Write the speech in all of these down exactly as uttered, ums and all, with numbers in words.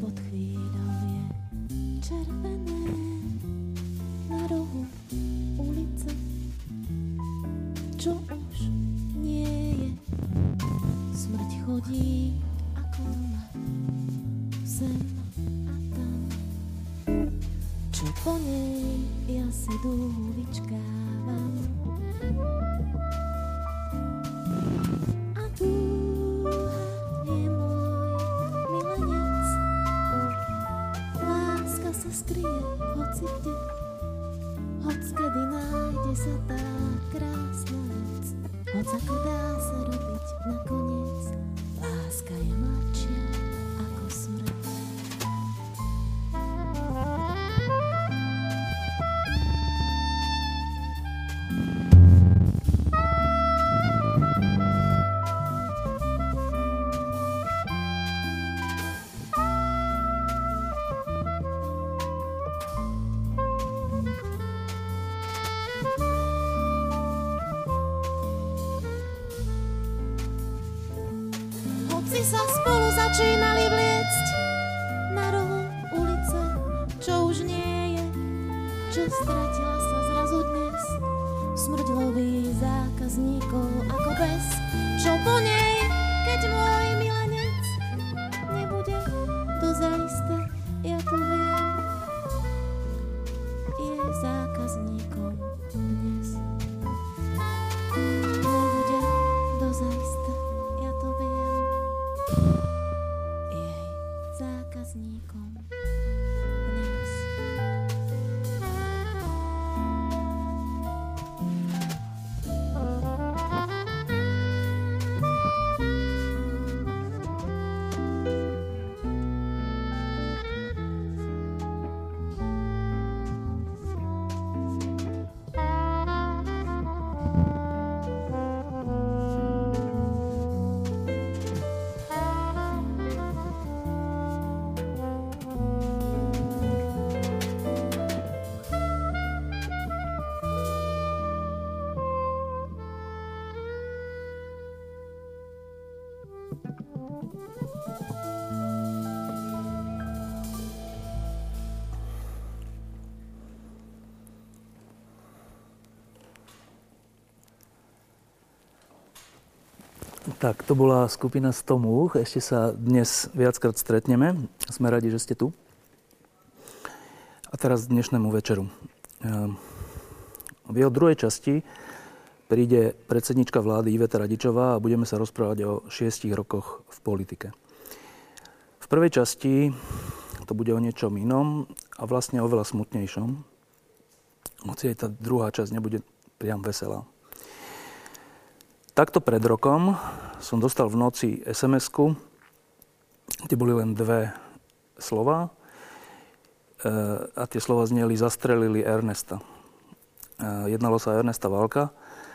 pod chvíľou je červené na rohu ulice, čo už nie je. Smrť chodí ako doma, sem a tam, čo po nej ja si dlho vyčkávam. A dúha je môj milenec, láska sa skryje hoci kde, hoc kedy nájde sa tá krásna noc, hoc ako dá sa robiť nakoniec, láska je mladšia ako smrť. Hoci sa spolu začínali vliecť na rohu ulice, čo už nie je, čo stratila sa zrazu dnes. Smrť loví zákazníkov ako pes, čo po nej, keď môj milenec nebude dozajista, ja to viem, je zákazníkom dnes. Nebude dozajista, ja to viem, jej zákazníkom dnes. Tak, to bola skupina sto múch. Ešte sa dnes viackrát stretneme. Sme radi, že ste tu. A teraz k dnešnému večeru. V jeho druhej časti príde predsednička vlády Iveta Radičová a budeme sa rozprávať o šiestich rokoch v politike. V prvej časti to bude o niečom inom a vlastne oveľa smutnejšom. Hoci aj tá druhá časť nebude priam veselá. Takto pred rokom som dostal v noci es em esku, kde boli len dve slova a tie slova zneli zastrelili Ernesta. Jednalo sa o Ernesta Valka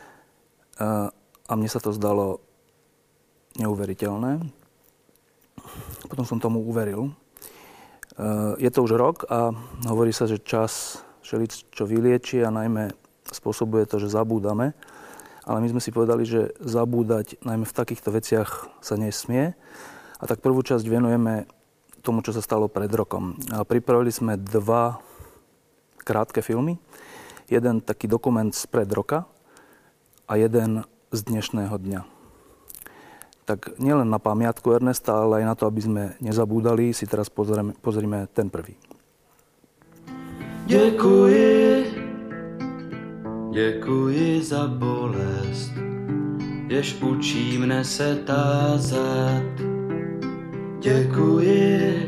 a mne sa to zdalo neuveriteľné. Potom som tomu uveril. Je to už rok a hovorí sa, že čas všeličo vylieči a najmä spôsobuje to, že zabúdame. Ale my sme si povedali, že zabúdať najmä v takýchto veciach sa nesmie. A tak prvú časť venujeme tomu, čo sa stalo pred rokom. A pripravili sme dva krátke filmy. Jeden taký dokument z pred roka a jeden z dnešného dňa. Tak nielen na pamiatku Ernesta, ale aj na to, aby sme nezabúdali, si teraz pozrieme, pozrieme ten prvý. Děkuji, děkuji za bolest, jež učí mne se tázat. Děkuji,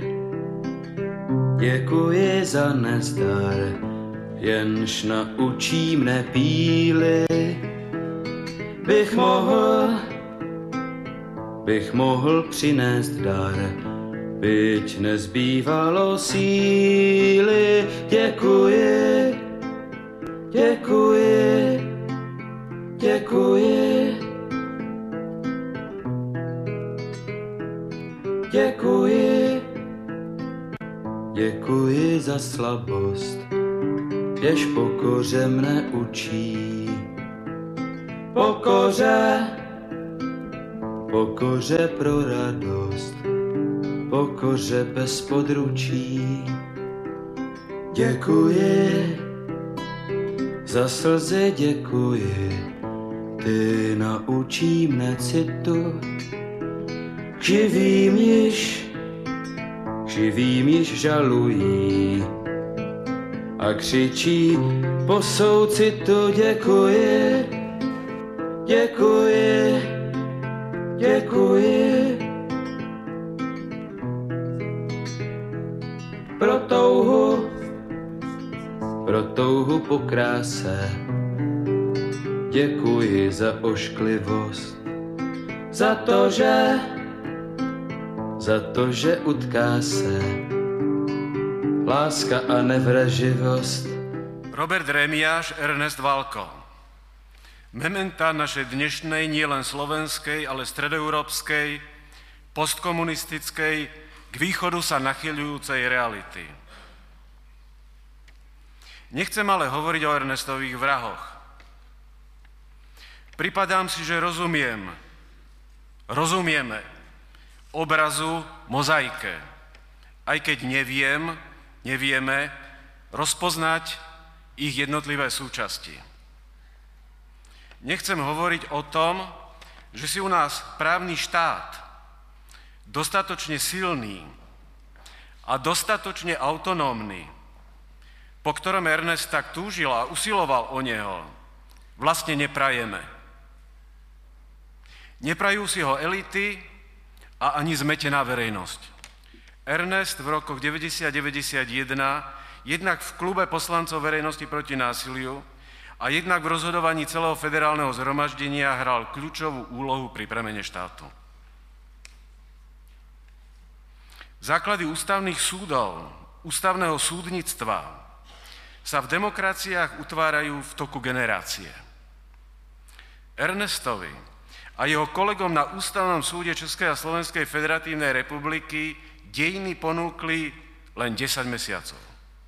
děkuji za nezdar, jenž naučí mne píly. Bych mohl, bych mohl přinést dar, byť nezbývalo síly. Děkuji, děkuji, děkuji, děkuji, děkuji za slabost, jež pokoře mne učí. Pokoře, pokoře pro radost, pokoře bez područí. Děkuji, za slzy děkuji, ty naučí mne citu. K živým již, k živým již žalují a křičí po soucitu. Děkuji, děkuji, děkuji. Pro touhu, pro touhu po kráse. Děkuji za ošklivost, za to, že, za to, že utká se láska a nevraživost. Robert Rémiáš, Ernest Valko. Mementa našej dnešnej, nielen slovenskej, ale stredoeurópskej, postkomunistickej, k východu sa nachyľujúcej reality. Nechcem ale hovoriť o Ernestových vrahoch. Pripadám si, že rozumiem, rozumieme obrazu, mozaike, aj keď neviem, nevieme rozpoznať ich jednotlivé súčasti. Nechcem hovoriť o tom, že si u nás právny štát dostatočne silný a dostatočne autonómny, po ktorom Ernest tak túžil a usiloval o neho, vlastne neprajeme. Neprajú si ho elity a ani zmetená verejnosť. Ernest v rokoch deväťdesiat deväťdesiatjeden jednak v klube poslancov verejnosti proti násiliu a jednak v rozhodovaní celého federálneho zhromaždenia hral kľúčovú úlohu pri premene štátu. Základy ústavných súdov, ústavného súdnictva sa v demokraciách utvárajú v toku generácie. Ernestovi a jeho kolegom na Ústavnom súde Českej a Slovenskej federatívnej republiky dejiny ponúkli len desať mesiacov.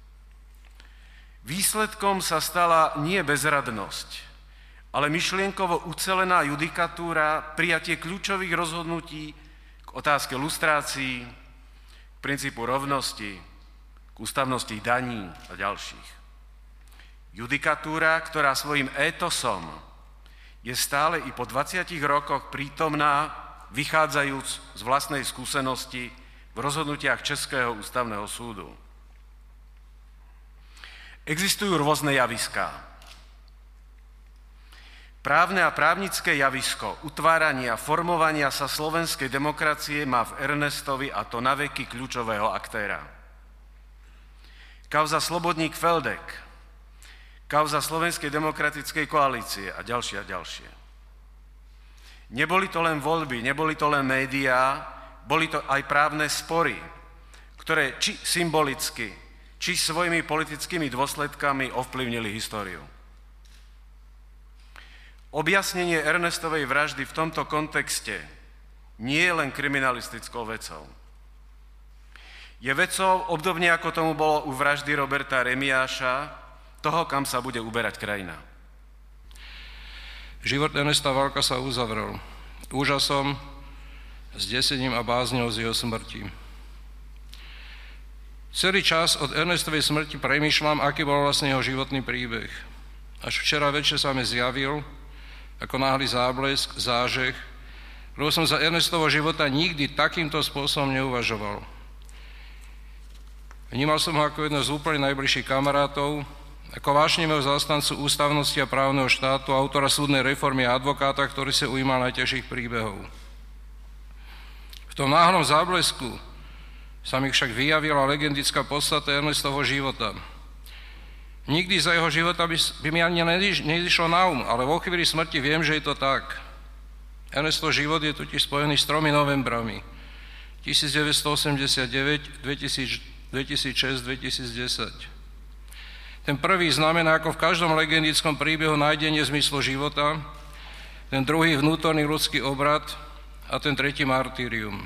Výsledkom sa stala nie bezradnosť, ale myšlienkovo ucelená judikatúra, prijatie kľúčových rozhodnutí k otázke lustrácií, k princípu rovnosti, k ústavnosti daní a ďalších. Judikatúra, ktorá svojim étosom je stále i po dvadsiatich rokoch prítomná, vychádzajúc z vlastnej skúsenosti v rozhodnutiach Českého ústavného súdu. Existujú rôzne javiská. Právne a právnické javisko utvárania, formovania sa slovenskej demokracie má v Ernestovi, a to naveky, kľúčového aktéra. Kauza Slobodník-Feldek, kauza Slovenskej demokratickej koalície a ďalšie a ďalšie. Neboli to len voľby, neboli to len médiá, boli to aj právne spory, ktoré či symbolicky, či svojimi politickými dôsledkami ovplyvnili históriu. Objasnenie Ernestovej vraždy v tomto kontexte nie je len kriminalistickou vecou. Je vecou, obdobne ako tomu bolo u vraždy Roberta Rémiáša, toho, kam sa bude uberať krajina. Život Ernesta Valka sa uzavrel úžasom, zdesením a bázňou z jeho smrti. Celý čas od Ernestovej smrti premýšľam, aký bol vlastne jeho životný príbeh. Až včera večer sa mi zjavil ako náhly záblesk, zážeh, lebo som za Ernestovho života nikdy takýmto spôsobom neuvažoval. Vnímal som ho ako jedno z úplne najbližších kamarátov, ako vášnivého zástancu ústavnosti a právneho štátu, autora súdnej reformy a advokáta, ktorý sa ujímal najťažších príbehov. V tom náhlom záblesku sa mi však vyjavila legendická podstata Ernestovho života. Nikdy za jeho života by, by mi ani nedišlo na um, ale vo chvíli smrti viem, že je to tak. Ernestov život je totiž spojený s tromi novembrami. devätnásťstoosemdesiatdeväť, dvetisícšesť, dvetisícdesať. Ten prvý znamená, ako v každom legendickom príbehu, nájdenie zmyslu života, ten druhý vnútorný ľudský obrad a ten tretí martýrium.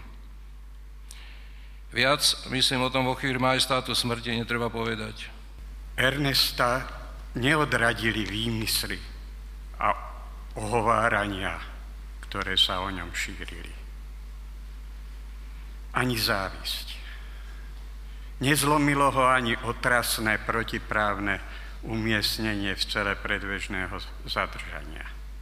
Viac, myslím, o tom vo chvíli majestátu smrti netreba povedať. Ernesta neodradili výmysly a ohovárania, ktoré sa o ňom šírili. ani závisť. Nezlomilo ho ani otrasné protiprávne umiestnenie v cele predbežného zadržania.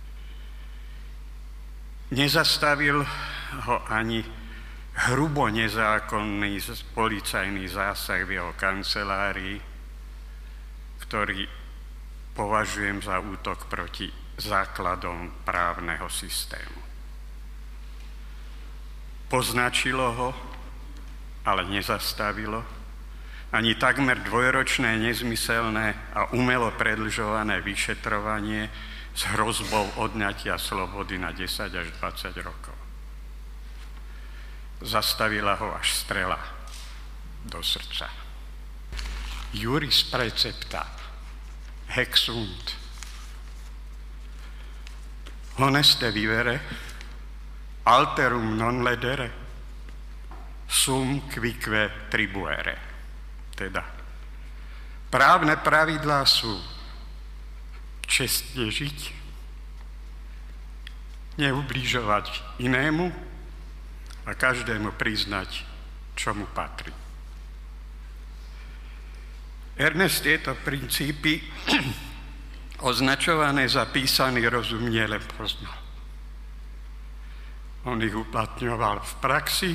Nezastavil ho ani hrubo nezákonný policajný zásah v jeho kancelárii, ktorý považujem za útok proti základom právneho systému. Poznačilo ho, ale nezastavilo, ani takmer dvojročné nezmyselné a umelo predĺžované vyšetrovanie s hrozbou odňatia slobody na desať až dvadsať rokov. Zastavila ho až strela do srdca. Juris precepta, haec sunt. Honeste vivere, alterum non ledere, sum quique tribuere. Teda, právne pravidlá sú čestne žiť, neublížovať inému a každému priznať, čo mu patrí. Ernest tieto princípy označované za písaný rozum nielen poznal. On ich uplatňoval v praxi,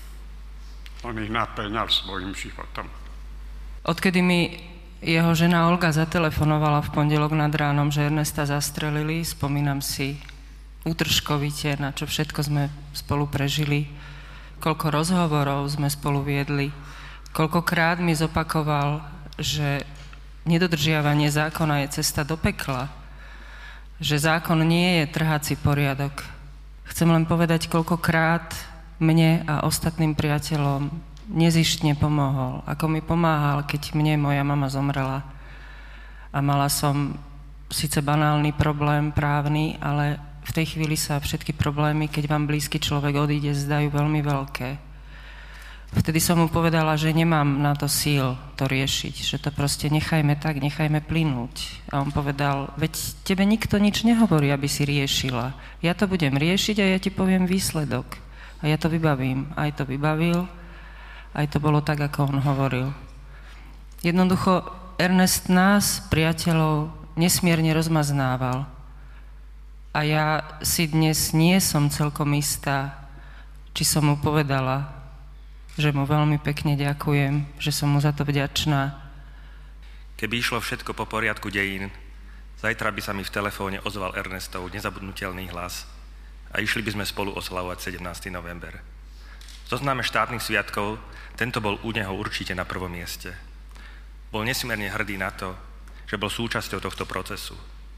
on ich naplňal svojim životom. Odkedy mi jeho žena Olga zatelefonovala v pondelok nad ránom, že Ernesta zastrelili, spomínam si útržkovite, na čo všetko sme spolu prežili, koľko rozhovorov sme spolu viedli, koľkokrát mi zopakoval, že nedodržiavanie zákona je cesta do pekla, že zákon nie je trhací poriadok. Chcem len povedať, koľkokrát mne a ostatným priateľom nezištne pomohol, ako mi pomáhal, keď mne moja mama zomrela a mala som síce banálny problém právny, ale v tej chvíli sa všetky problémy, keď vám blízky človek odíde, zdajú veľmi veľké. Vtedy som mu povedala, že nemám na to síl to riešiť, že to proste nechajme tak, nechajme plynúť. A on povedal, veď tebe nikto nič nehovorí, aby si riešila. Ja to budem riešiť a ja ti poviem výsledok. A ja to vybavím. Aj to vybavil, aj to bolo tak, ako on hovoril. Jednoducho, Ernest nás, priateľov, nesmierne rozmaznával. A ja si dnes nie som celkom istá, či som mu povedala, že mu veľmi pekne ďakujem, že som mu za to vďačná. Keby išlo všetko po poriadku dejín, zajtra by sa mi v telefóne ozval Ernestov nezabudnutelný hlas a išli by sme spolu oslavovať sedemnásteho november. V zozname štátnych sviatkov tento bol u neho určite na prvom mieste. Bol nesmierne hrdý na to, že bol súčasťou tohto procesu.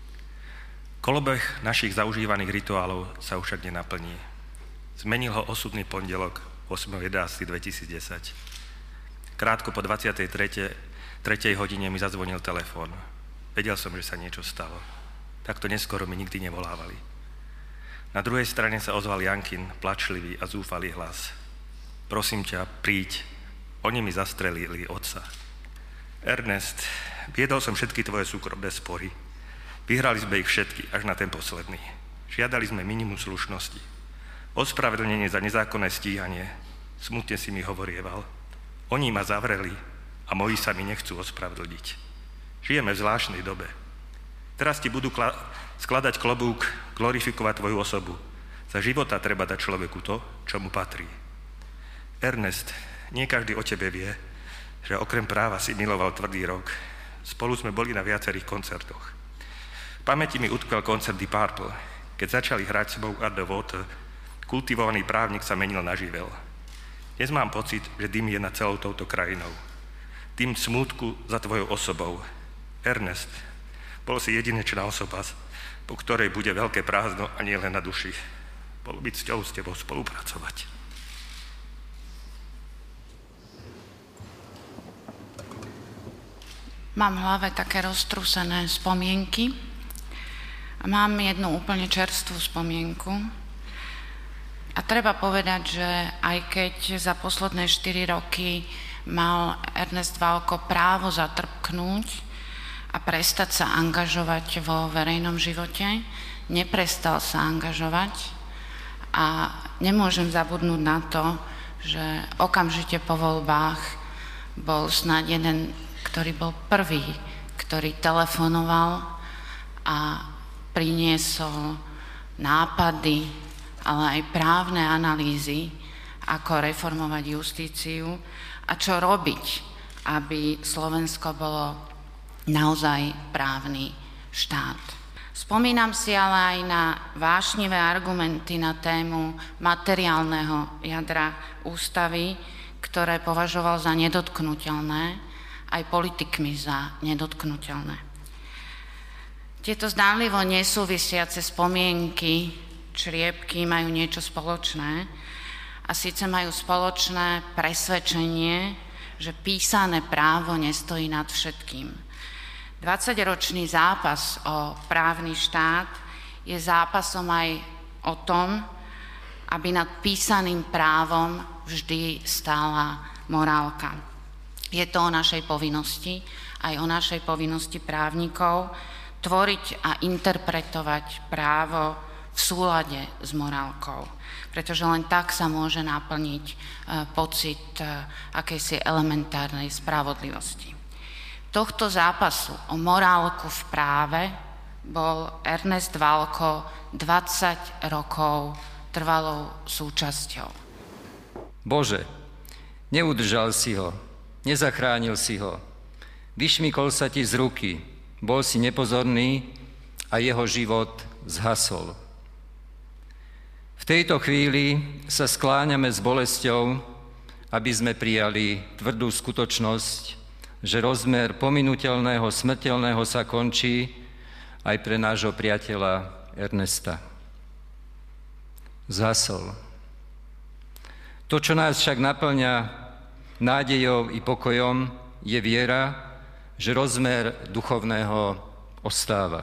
Kolobeh našich zaužívaných rituálov sa už však nenaplní. Zmenil ho osudný pondelok ôsmeho jedenásteho dvetisícdesať. Krátko po dvadsiatej tretej hodine mi zazvonil telefón. Vedel som, že sa niečo stalo. Takto neskoro mi nikdy nevolávali. Na druhej strane sa ozval Jankin, plačlivý a zúfalý hlas. Prosím ťa, príď. Oni mi zastrelili otca. Ernest, viedol som všetky tvoje súkromné spory. Vyhrali sme ich všetky, až na ten posledný. Žiadali sme minimum slušnosti. Ospravedlnenie za nezákonné stíhanie. Smutne si mi hovorieval. Oni ma zavreli a moji sa mi nechcú ospravedlniť. Žijeme v zvláštnej dobe. Teraz ti budú kla- skladať klobúk, glorifikovať tvoju osobu. Za života treba dať človeku to, čo mu patrí. Ernest, nie každý o tebe vie, že okrem práva si miloval tvrdý rok. Spolu sme boli na viacerých koncertoch. V pamäti mi utkvel koncert Deep Purple. Keď začali hrať Smoke on the Water, kultivovaný právnik sa menil na živel. Dnes mám pocit, že dym je nad celou touto krajinou. Dym smútku za tvojou osobou. Ernest, bol si jedinečná osoba, po ktorej bude veľké prázdno a nie len na duši. Bolo byť cťou s tebou spolupracovať. Mám v hlave také roztrúsené spomienky. Mám jednu úplne čerstvú spomienku. A treba povedať, že aj keď za posledné štyri roky mal Ernest Valko právo zatrpknúť a prestať sa angažovať vo verejnom živote, neprestal sa angažovať a nemôžem zabudnúť na to, že okamžite po voľbách bol snáď jeden, ktorý bol prvý, ktorý telefonoval a priniesol nápady, ale aj právne analýzy, ako reformovať justíciu a čo robiť, aby Slovensko bolo naozaj právny štát. Spomínam si ale aj na vášnivé argumenty na tému materiálneho jadra ústavy, ktoré považoval za nedotknuteľné, aj politikmi za nedotknuteľné. Tieto zdánlivo nesúvisiace spomienky, čriepky majú niečo spoločné a síce majú spoločné presvedčenie, že písané právo nestojí nad všetkým. dvadsaťročný zápas o právny štát je zápasom aj o tom, aby nad písaným právom vždy stála morálka. Je to o našej povinnosti, aj o našej povinnosti právnikov, tvoriť a interpretovať právo v súlade s morálkou. Pretože len tak sa môže naplniť pocit akejsi elementárnej spravodlivosti. Tohto zápasu o morálku v práve bol Ernest Valko dvadsať rokov trvalou súčasťou. Bože, neudržal si ho, nezachránil si ho, vyšmykol sa ti z ruky, bol si nepozorný a jeho život zhasol. V tejto chvíli sa skláňame s bolesťou, aby sme prijali tvrdú skutočnosť, že rozmer pominuteľného, smrteľného sa končí aj pre nášho priateľa Ernesta. Zhasol. To, čo nás však naplňa nádejou i pokojom, je viera, že rozmer duchovného ostáva.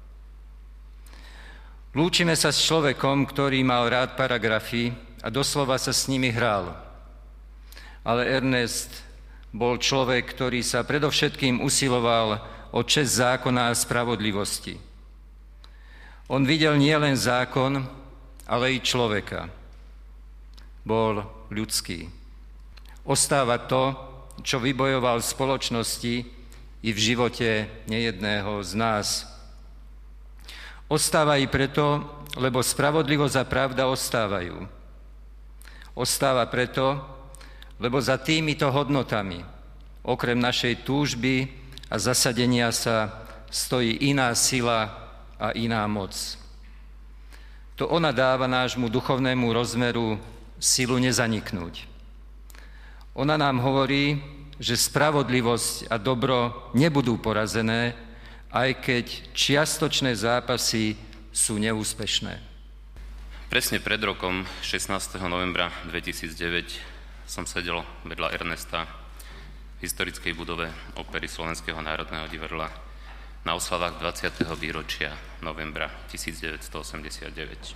Lúčime sa s človekom, ktorý mal rád paragrafy a doslova sa s nimi hral. Ale Ernest bol človek, ktorý sa predovšetkým usiloval o česť zákona a spravodlivosti. On videl nielen zákon, ale i človeka. Bol ľudský. Ostáva to, čo vybojoval v spoločnosti i v živote nejedného z nás. Ostáva i preto, lebo spravodlivosť a pravda ostávajú. Ostáva preto, lebo za týmito hodnotami, okrem našej túžby a zasadenia sa, stojí iná sila a iná moc. To ona dáva nášmu duchovnému rozmeru silu nezaniknúť. Ona nám hovorí, že spravodlivosť a dobro nebudú porazené, aj keď čiastočné zápasy sú neúspešné. Presne pred rokom, šestnásteho novembra dvetisícdeväť, som sedel vedľa Ernesta v historickej budove Opery Slovenského národného divadla na oslavách dvadsiateho výročia novembra tisícdeväťstoosemdesiatdeväť.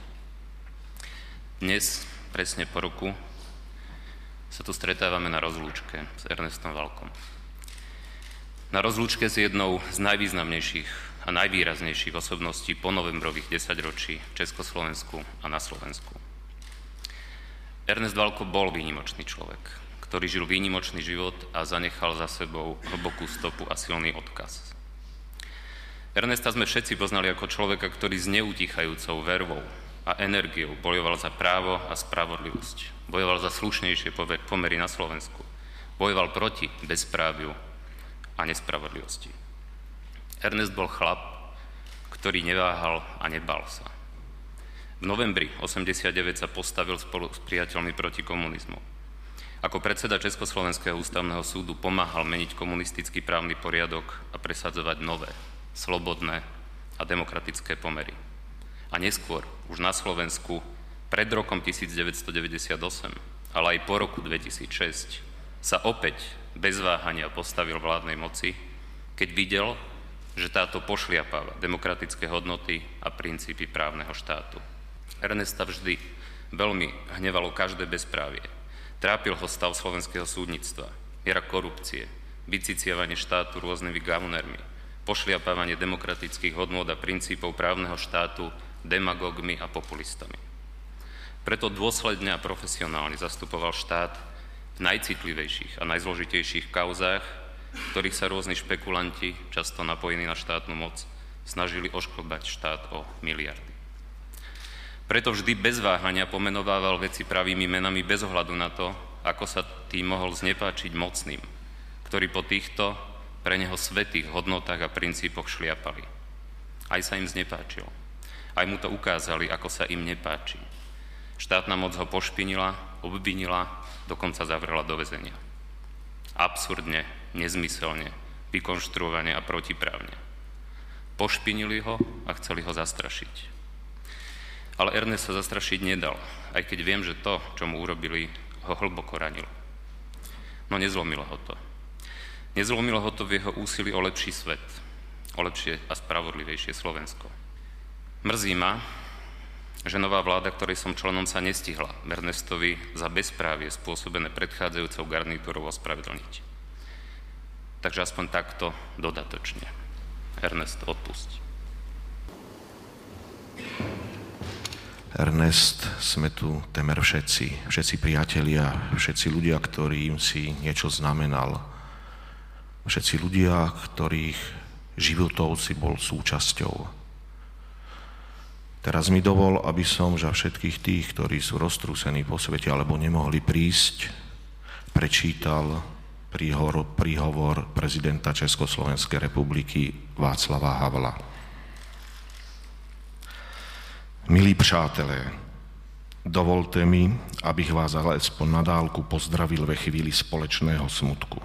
Dnes, presne po roku, sa tu stretávame na rozlúčke s Ernestom Valkom. Na rozlúčke s jednou z najvýznamnejších a najvýraznejších osobností po novembrových desaťročí v Československu a na Slovensku. Ernest Valko bol výnimočný človek, ktorý žil výnimočný život a zanechal za sebou hlbokú stopu a silný odkaz. Ernesta sme všetci poznali ako človeka, ktorý s neutíchajúcou vervou a energiou bojoval za právo a spravodlivosť. Bojoval za slušnejšie pomery na Slovensku. Bojoval proti bezpráviu a nespravodlivosti. Ernest bol chlap, ktorý neváhal a nebal sa. V novembri osemdesiatdeväť sa postavil spolu s priateľmi proti komunizmu. Ako predseda Československého ústavného súdu pomáhal meniť komunistický právny poriadok a presadzovať nové, slobodné a demokratické pomery. A neskôr, už na Slovensku, pred rokom tisícdeväťstodeväťdesiatosem, ale aj po roku dvetisícšesť, sa opäť bez váhania postavil vládnej moci, keď videl, že táto pošliapáva demokratické hodnoty a princípy právneho štátu. Ernesta vždy veľmi hnevalo každé bezprávie. Trápil ho stav slovenského súdnictva, miera korupcie, vyciciavanie štátu rôznymi gaunermi, pošliapávanie demokratických hodnôt a princípov právneho štátu demagógmi a populistami. Preto dôsledne a profesionálne zastupoval štát v najcitlivejších a najzložitejších kauzách, v ktorých sa rôzni špekulanti, často napojení na štátnu moc, snažili ošklbať štát o miliardy. Preto vždy bez váhania pomenovával veci pravými menami bez ohľadu na to, ako sa tým mohol znepáčiť mocným, ktorí po týchto pre neho svätých hodnotách a princípoch šliapali. Aj sa im znepáčil. Aj mu to ukázali, ako sa im nepáči. Štátna moc ho pošpinila, obvinila, dokonca zavrela do väzenia. Absurdne, nezmyselne, vykonštruovane a protiprávne. Pošpinili ho a chceli ho zastrašiť. Ale Ernest sa zastrašiť nedal, aj keď viem, že to, čo mu urobili, ho hlboko ranilo. No nezlomilo ho to. Nezlomilo ho to v jeho úsilí o lepší svet, o lepšie a spravodlivejšie Slovensko. Mrzí ma, že nová vláda, ktorej som členom, sa nestihla Ernestovi za bezprávie spôsobené predchádzajúcou garnitúrou ospravedlniť. Takže aspoň takto dodatočne. Ernest, odpusť. Ernest, sme tu temer všetci, všetci priatelia, všetci ľudia, ktorým si niečo znamenal. Všetci ľudia, ktorých životov si bol súčasťou. Teraz mi dovol, aby som za všetkých tých, ktorí sú roztrúsení po svete alebo nemohli prísť, prečítal príhovor, príhovor prezidenta Československej republiky Václava Havla. Milí přátelé, dovolte mi, abych vás alespoň na dálku pozdravil ve chvíli společného smutku.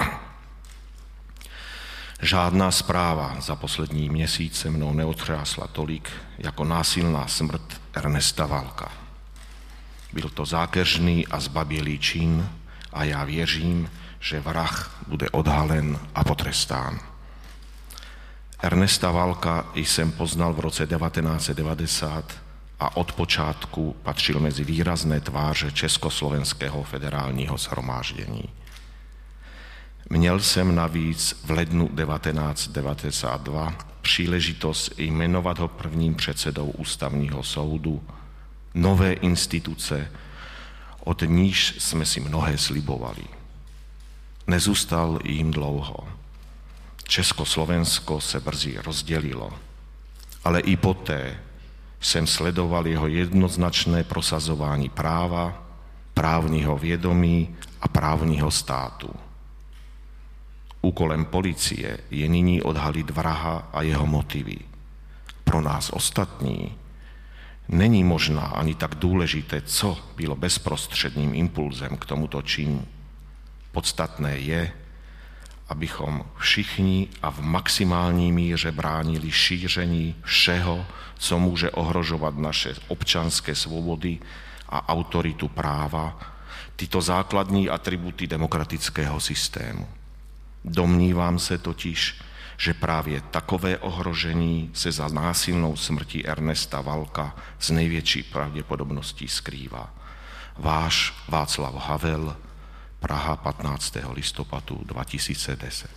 Žádná zpráva za poslední měsíc se mnou neotřásla tolik jako násilná smrt Ernesta Valka. Byl to zákeřný a zbabělý čin a já věřím, že vrah bude odhalen a potrestán. Ernesta Valka jsem poznal v roce devatenáct set devadesát a od počátku patřil mezi výrazné tváře Československého federálního shromáždění. Měl jsem navíc v lednu devatenáct set devadesát dva příležitost jmenovat ho prvním předsedou Ústavního soudu, nové instituce, od níž jsme si mnohé slibovali. Nezůstal jim dlouho. Československo se brzy rozdělilo, ale i poté jsem sledoval jeho jednoznačné prosazování práva, právního vědomí a právního státu. Úkolem policie je nyní odhalit vraha a jeho motivy. Pro nás ostatní není možná ani tak důležité, co bylo bezprostředním impulzem k tomuto činu. Podstatné je, abychom všichni a v maximální míře bránili šíření všeho, co může ohrožovat naše občanské svobody a autoritu práva, tyto základní atributy demokratického systému. Domnívám se totiž, že právě takové ohrožení se za násilnou smrtí Ernesta Valka s největší pravděpodobností skrývá. Váš Václav Havel, Praha, patnáctého listopadu dva tisíce deset.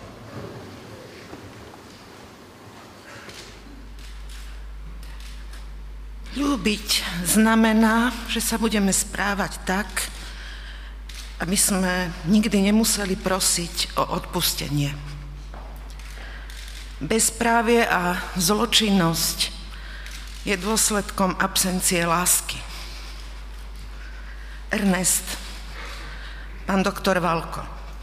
Ľúbiť znamená, že sa budeme správať tak, aby sme nikdy nemuseli prosiť o odpustenie. Bezprávie a zločinnosť je dôsledkom absencie lásky. Ernest, pán doktor Valko,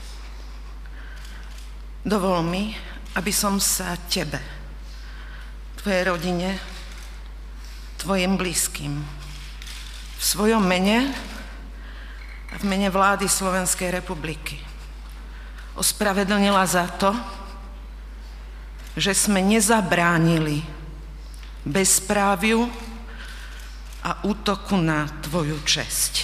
dovol mi, aby som sa tebe, tvojej rodine, tvojim blízkym v svojom mene a v mene vlády Slovenskej republiky ospravedlnila za to, že sme nezabránili bezpráviu a útoku na tvoju česť.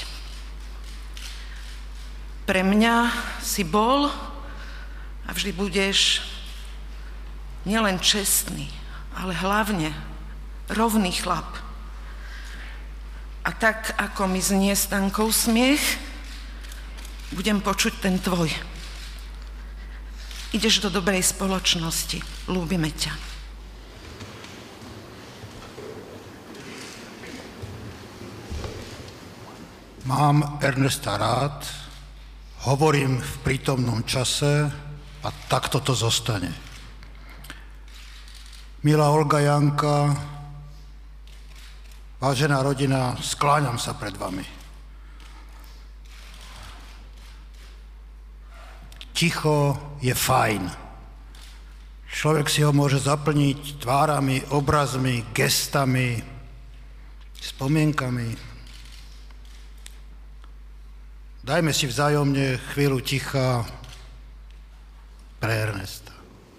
Pre mňa si bol a vždy budeš nielen čestný, ale hlavne rovný chlap. A tak, ako mi znie Stankov smiech, budem počuť ten tvoj. Ideš do dobrej spoločnosti. Ľúbime ťa. Mám Ernesta rád, hovorím v prítomnom čase a takto to zostane. Milá Olga, Janka, vážená rodina, skláňam sa pred vami. Ticho je fajn. Človek si ho môže zaplniť tvárami, obrazmi, gestami, spomienkami. Dajme si vzájomne chvíľu ticha pre Ernesta.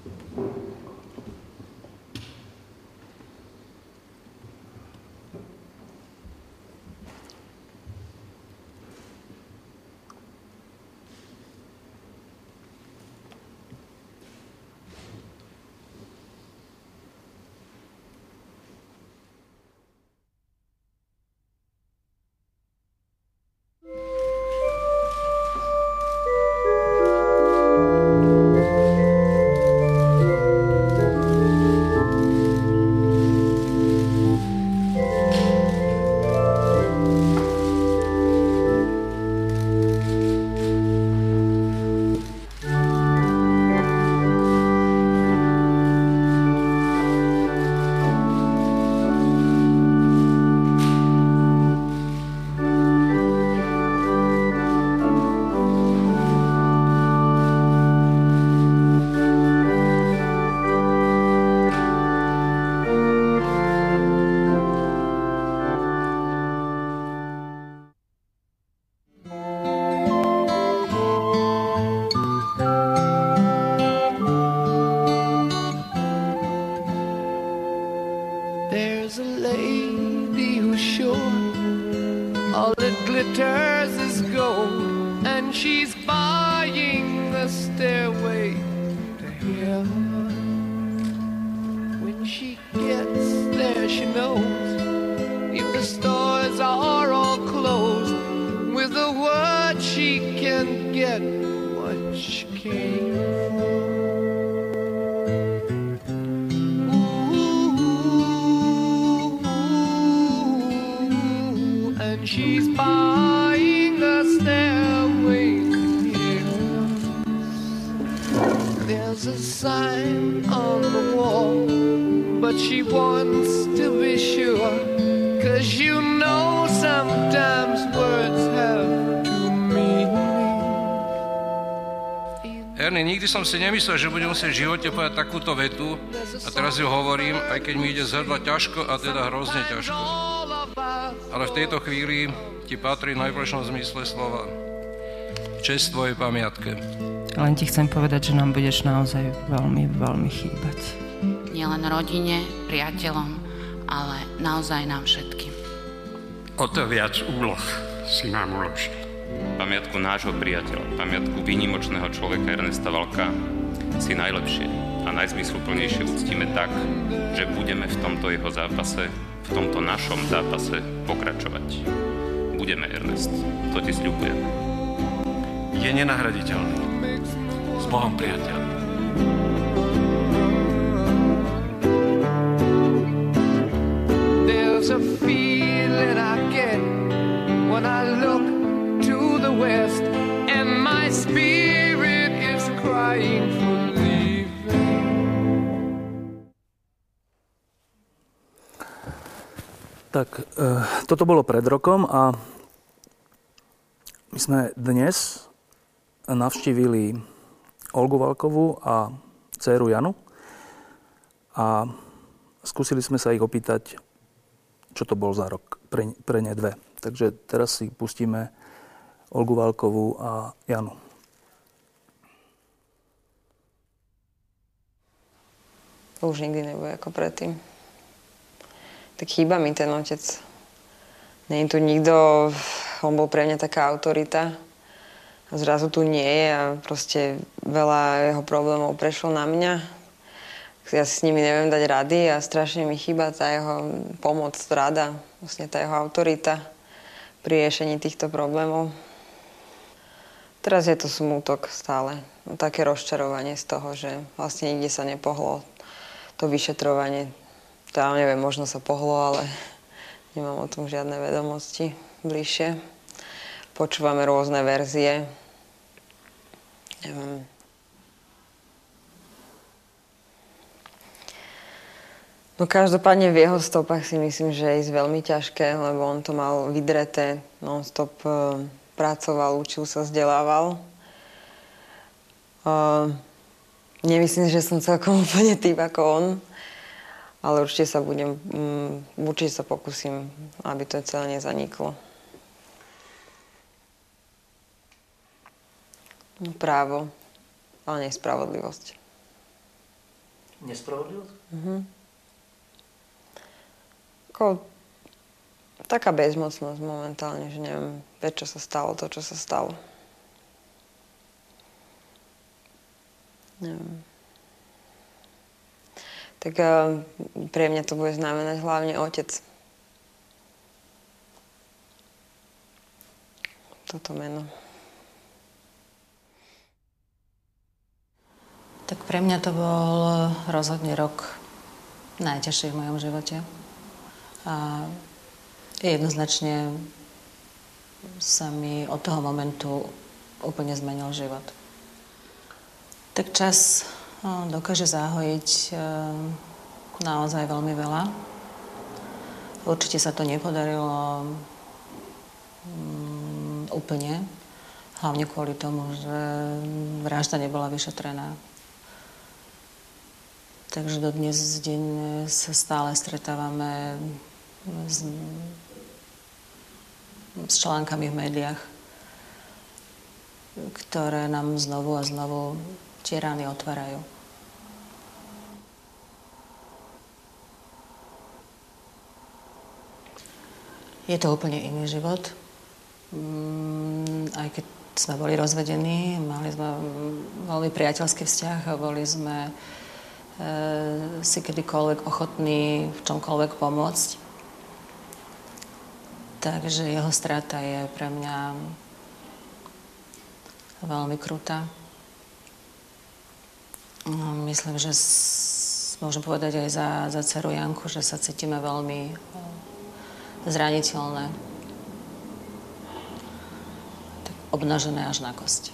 Som si nemyslel, že budem musieť v živote povedať takúto vetu a teraz ju hovorím, aj keď mi ide z hrdla ťažko a teda hrozne ťažko. Ale v tejto chvíli ti patrí v najlepšom zmysle slova. Česť tvojej pamiatke. Len ti chcem povedať, že nám budeš naozaj veľmi, veľmi chýbať. Nielen rodine, priateľom, ale naozaj nám všetkým. O to viac úloh si nám uložil. Pamiatku nášho priateľa, pamiatku výnimočného človeka Ernesta Valka si najlepšie a najzmysluplnejšie uctíme tak, že budeme v tomto jeho zápase, v tomto našom zápase pokračovať. Budeme, Ernest, to ti sľubujeme. Je nenahraditeľný. S Bohom, priateľ. There's a feeling I get when I look to the west, and my spirit is crying for leaving. Tak, e, toto bolo pred rokom a my sme dnes navštívili Olgu Valkovú a dcéru Janu a skúsili sme sa ich opýtať, čo to bol za rok pre, pre ne dve. Takže teraz si pustíme Olgu Valkovú a Janu. To už nikdy nebude ako predtým. Tak chýba mi ten otec. Nie je tu nikto, on bol pre mňa taká autorita. A zrazu tu nie je a proste veľa jeho problémov prešlo na mňa. Ja si s nimi neviem dať rady a strašne mi chýba tá jeho pomoc, rada, vlastne tá jeho autorita pri riešení týchto problémov. Teraz je to smútok stále. No, také rozčarovanie z toho, že vlastne nikde sa nepohlo to vyšetrovanie. To ja neviem, možno sa pohlo, ale nemám o tom žiadne vedomosti bližšie. počúvame rôzne verzie. Neviem. No každopádne v jeho stopách si myslím, že je ísť veľmi ťažké, lebo on to mal vydreté, non-stop uh, pracoval, učil sa, vzdelával. Uh, nemyslím, že som celkom úplne typ ako on, ale určite sa budem, um, určite sa pokúsim, aby to celé nezaniklo. No, právo, ale nespravodlivosť. Nespravodlivosť? Mhm. Ako, taká bezmocnosť momentálne, že neviem, prečo sa stalo to, čo sa stalo. Neviem. Tak uh, pre mňa to bude znamenať hlavne otec. Toto meno. Tak pre mňa to bol rozhodne rok najťažší v mojom živote. A jednoznačne sa mi od toho momentu úplne zmenil život. Tak čas no, dokáže zahojiť e, naozaj veľmi veľa. Určite sa to nepodarilo mm, úplne, hlavne kvôli tomu, že vražda nebola vyšetrená. Takže dodnes deň sa stále stretávame s, s článkami v médiách, ktoré nám znovu a znovu tie rány otvárajú. Je to úplne iný život. Aj keď sme boli rozvedení, mali sme veľmi priateľský vzťah a boli sme si kedykoľvek ochotný v čomkoľvek pomôcť. Takže jeho strata je pre mňa veľmi krutá. Myslím, že môžem povedať aj za, za dceru Janku, že sa cítime veľmi zraniteľné. Tak obnažené až na kosť.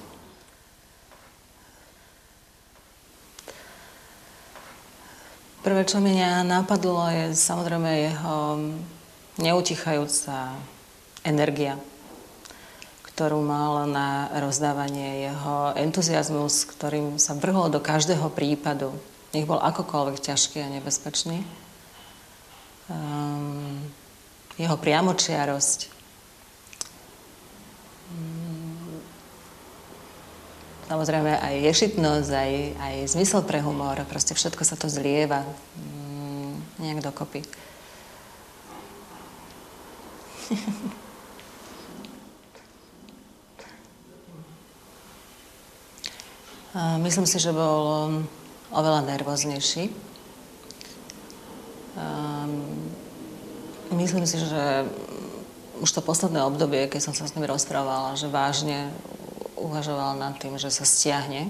Prvé, čo mňa napadlo, je samozrejme jeho neutichajúca energia, ktorú mal na rozdávanie, jeho entuziazmus, ktorým sa vrhol do každého prípadu, nech bol akokoľvek ťažký a nebezpečný. Um, jeho priamočiarosť. Samozrejme aj ješitnosť, aj, aj zmysel pre humor, proste všetko sa to zlieva mm, nejak dokopy. Myslím si, že bol oveľa nervóznejší. Myslím si, že už to posledné obdobie, keď som sa s ním rozprávala, že vážne uvažoval nad tým, že sa stiahne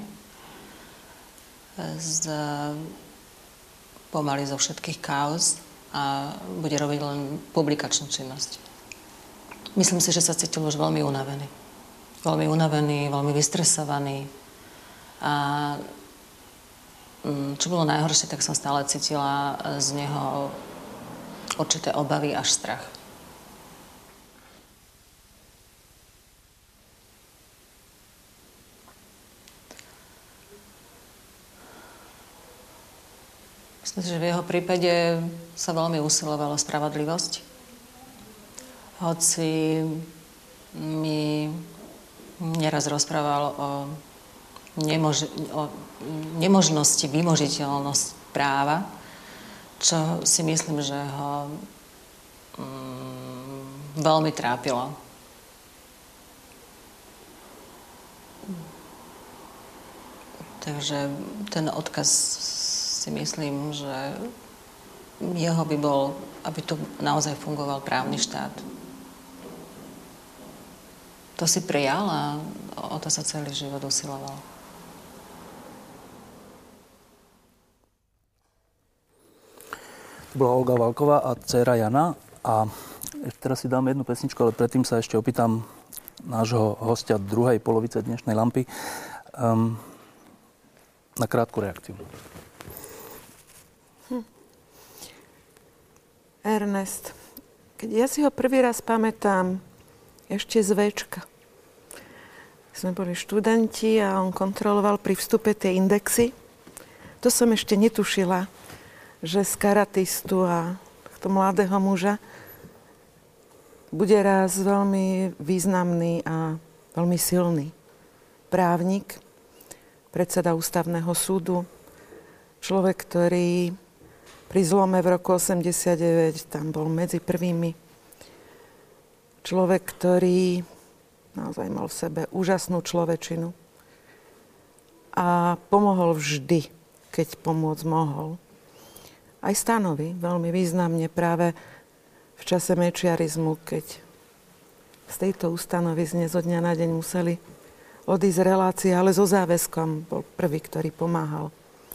z, pomaly zo všetkých kauz a bude robiť len publikačnú činnosť. Myslím si, že sa cítil už veľmi unavený. Veľmi unavený, veľmi vystresovaný. A čo bolo najhoršie, tak som stále cítila z neho určité obavy až strach. Myslím si, že v jeho prípade sa veľmi usilovalo spravodlivosť. Hoci mi neraz rozprával o, nemož- o nemožnosti vymožiteľnosť práva, čo si myslím, že ho mm, veľmi trápilo. Takže ten odkaz si myslím, že jeho by bol, aby tu naozaj fungoval právny štát. To si prijal a o to sa celý život usiloval. To bola Olga Válková a dcéra Jana. A teraz si dáme jednu pesničku, ale predtým sa ešte opýtam nášho hostia druhej polovice dnešnej lampy um, na krátku reakciu. Hm. Ernest, keď ja si ho prvý raz pamätám, ešte z véčka. Sme boli študenti a on kontroloval pri vstupe tie indexy. To som ešte netušila, že z karatistu a tohto mladého muža bude raz veľmi významný a veľmi silný právnik, predseda Ústavného súdu, človek, ktorý pri zlome v roku osemdesiatdeväť tam bol medzi prvými. Človek, ktorý naozaj mal v sebe úžasnú človečinu a pomohol vždy, keď pomôcť mohol. Aj Stanovi veľmi významne práve v čase mečiarizmu, keď z tejto ustanovizne zo dňa na deň museli odísť relácie, ale so záväzkom bol prvý, ktorý pomáhal.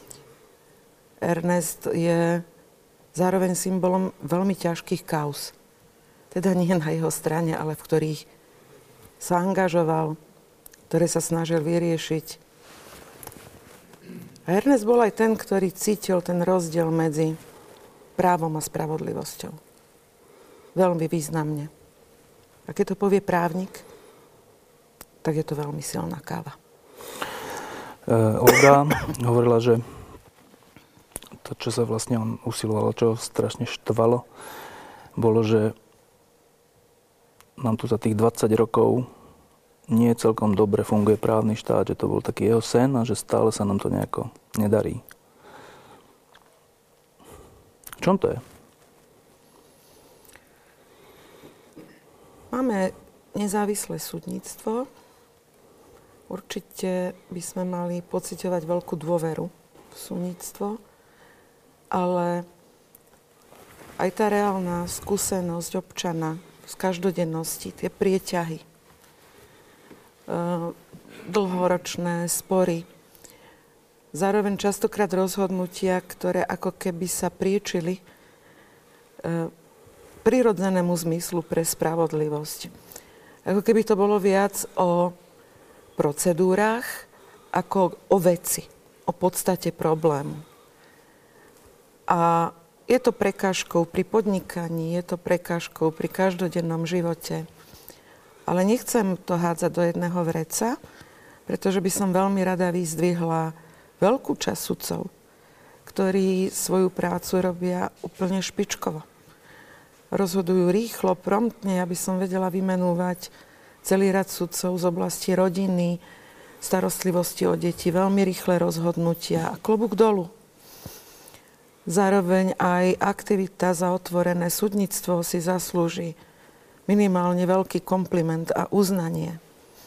Ernest je zároveň symbolom veľmi ťažkých kauz. Teda nie na jeho strane, ale v ktorých sa angažoval, ktoré sa snažil vyriešiť. A Ernest bol aj ten, ktorý cítil ten rozdiel medzi právom a spravodlivosťou. Veľmi významne. A keď to povie právnik, tak je to veľmi silná káva. E, Olga hovorila, že to, čo sa vlastne on usiloval, čo strašne štvalo, bolo, že nám tu za tých dvadsať rokov nie celkom dobre funguje právny štát, že to bol taký jeho sen a že stále sa nám to nejako nedarí. V čom to je? Máme nezávislé súdnictvo. Určite by sme mali pociťovať veľkú dôveru v súdnictvo, ale aj tá reálna skúsenosť občana z každodennosti, tie prieťahy, dlhoročné spory, zároveň častokrát rozhodnutia, ktoré ako keby sa priečili prirodzenému zmyslu pre spravodlivosť. Ako keby to bolo viac o procedúrach ako o veci, o podstate problému. A je to prekážkou pri podnikaní, je to prekážkou pri každodennom živote. Ale nechcem to hádzať do jedného vreca, pretože by som veľmi rada vyzdvihla veľkú časť sudcov, ktorí svoju prácu robia úplne špičkovo. Rozhodujú rýchlo, promptne, aby som vedela vymenúvať celý rad sudcov z oblasti rodiny, starostlivosti o deti, veľmi rýchle rozhodnutia a klobúk dolu. Zároveň aj aktivita za otvorené súdnictvo si zaslúži minimálne veľký kompliment a uznanie.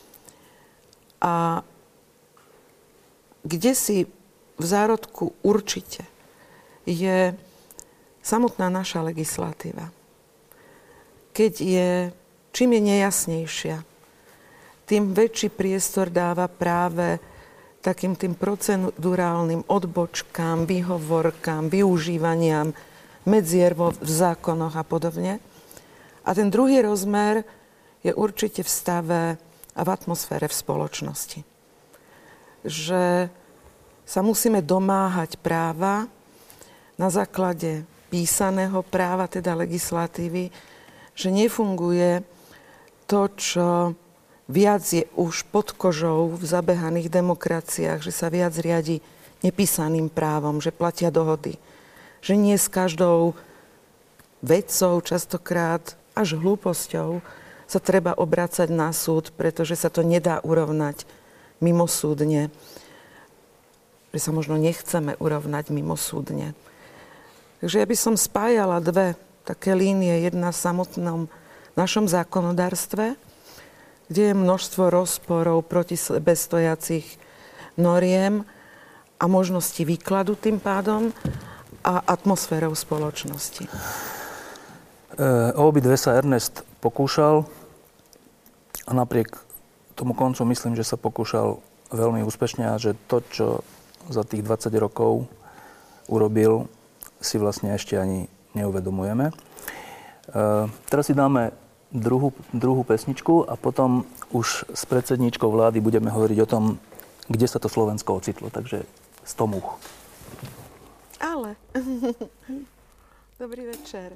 A kde si v zárodku určite je samotná naša legislatíva. Keď je, čím je nejasnejšia, tým väčší priestor dáva práve takým tým procedurálnym odbočkám, výhovorkám, využívaniam medzier v zákonoch a podobne. A ten druhý rozmer je určite v stave a v atmosfére v spoločnosti. Že sa musíme domáhať práva na základe písaného práva, teda legislatívy, že nefunguje to, čo viac je už pod kožou v zabehaných demokraciách, že sa viac riadi nepísaným právom, že platia dohody. Že nie s každou vecou, častokrát až hlúposťou, sa treba obrácať na súd, pretože sa to nedá urovnať mimosúdne. Že sa možno nechceme urovnať mimosúdne. Takže ja by som spájala dve také línie. Jedna v samotnom našom zákonodárstve, kde je množstvo rozporov proti sebe stojacich noriem a možnosti výkladu tým pádom a atmosférou spoločnosti. E, obidve sa Ernest pokúšal a napriek tomu koncu myslím, že sa pokúšal veľmi úspešne a že to, čo za tých dvadsať rokov urobil, si vlastne ešte ani neuvedomujeme. E, teraz si dáme druhú, druhú pesničku a potom už s predsedníčkou vlády budeme hovoriť o tom, kde sa to Slovensko ocitlo. Takže sto múch. Ale. Dobrý večer.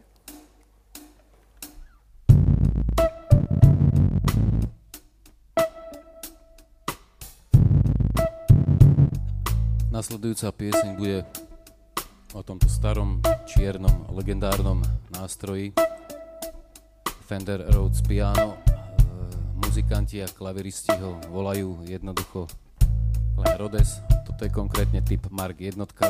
Nasledujúca pieseň bude o tomto starom, čiernom, legendárnom nástroji Fender Rhodes Piano. Muzikanti a klaviristi ho volajú jednoducho len Rhodes. Toto je konkrétne typ Mark jednotka.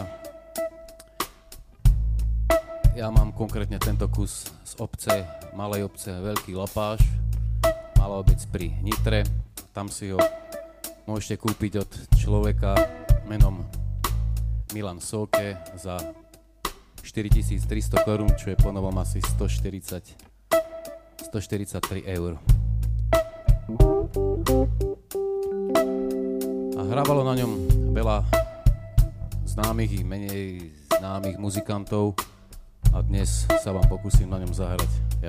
Ja mám konkrétne tento kus z obce, malej obce Veľký Lapáš, malá obec pri Nitre. Tam si ho môžete kúpiť od človeka menom Milan Sóke za štyritisíctristo korún, čo je ponovom asi stoštyridsať, stoštyridsaťtri eur. A hrávalo na ňom veľa známych i menej známych muzikantov a dnes sa vám pokúsim na ňom zahrať ja.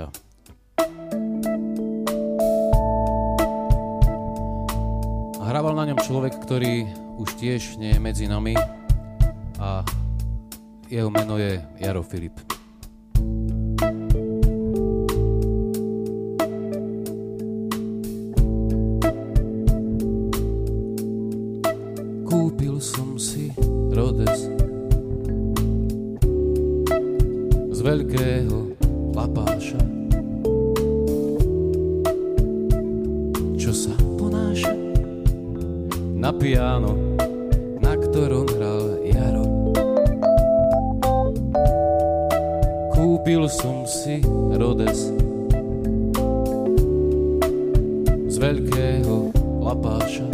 A hrával na ňom človek, ktorý už tiež nie je medzi nami a jeho meno je Jaro Filip. Kúpil som si Rhodes z Veľkého Lapáša, čo sa ponáša na piano, na ktorom hral Jaro. Kúpil som si Rhodes z Veľkého Lapáša,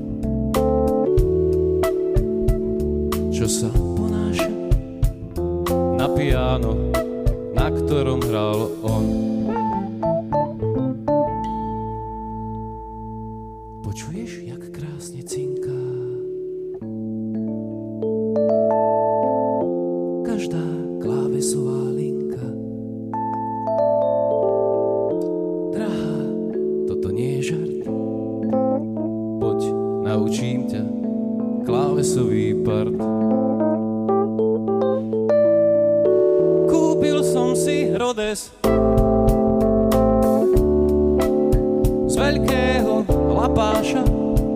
čo sa ponáša na piano, na ktorom hral on. Počuješ, jak krásne cinká každá klávesová linka. Drahá, toto nie je žart. Poď, naučím ťa klávesový part. Kúpil som si Rhodes z Veľkého Lapáša,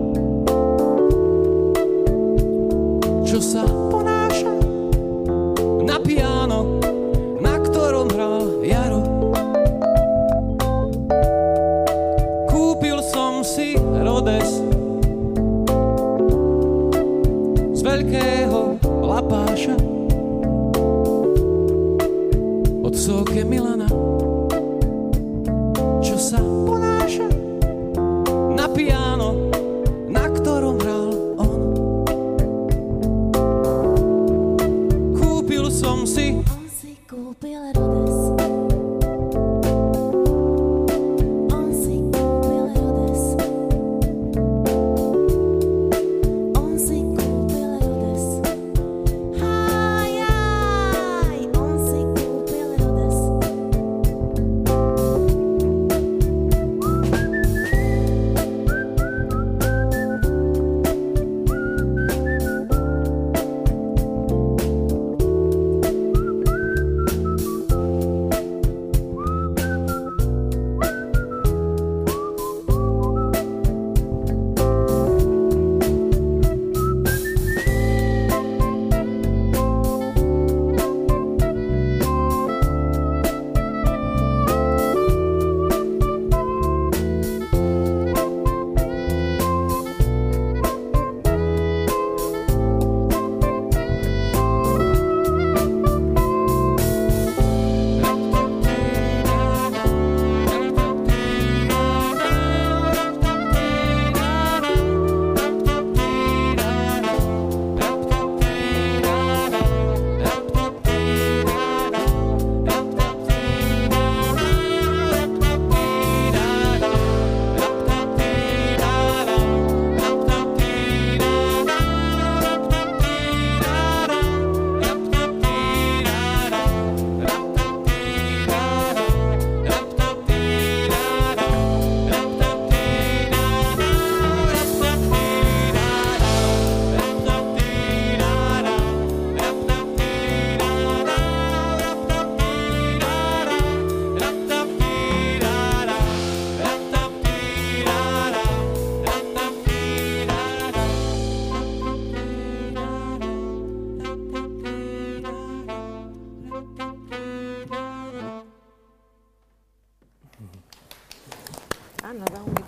čo sa ponáša na piano, na ktorom hral Jaro. Kúpil som si Rhodes z Veľkého Lapáša od Sóke Milana, čo sa ponáša na piano, na ktorom hral on. Kúpil som si On si kúpil Rhodes. On si kúpil Rhodes. On si kúpil Rhodes. Aj, aj, on si kúpil Rhodes.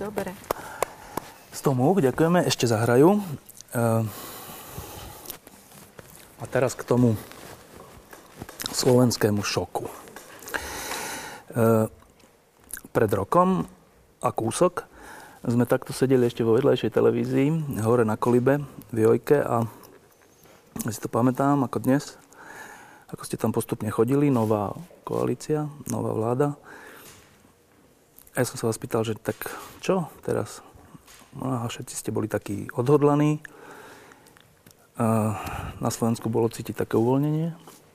Dobre. Z tomu ďakujeme, ešte zahrajú. A teraz k tomu slovenskému šoku. Pred rokom a kúsok sme takto sedeli ešte vo vedľajšej televízii, hore na Kolibe, v Jojke, a ja si to pamätám ako dnes, ako ste tam postupne chodili, nová koalícia, nová vláda. A ja som sa vás pýtal, že tak čo teraz? No a všetci ste boli takí odhodlaní. A na Slovensku bolo cítiť také uvoľnenie.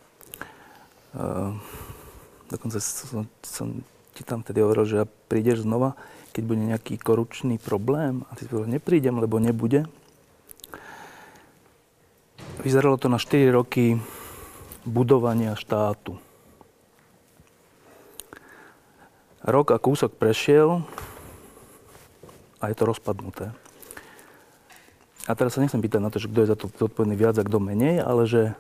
A dokonca som, som ti tam tedy hovoril, že ja prídeš znova, keď bude nejaký korupčný problém. A ty si povedal, neprídem, lebo nebude. Vyzeralo to na štyri roky budovania štátu. Rok a kúsok prešiel a je to rozpadnuté. A teraz sa nechcem pýtať na to, že kto je za to zodpovedný viac a kto menej, ale že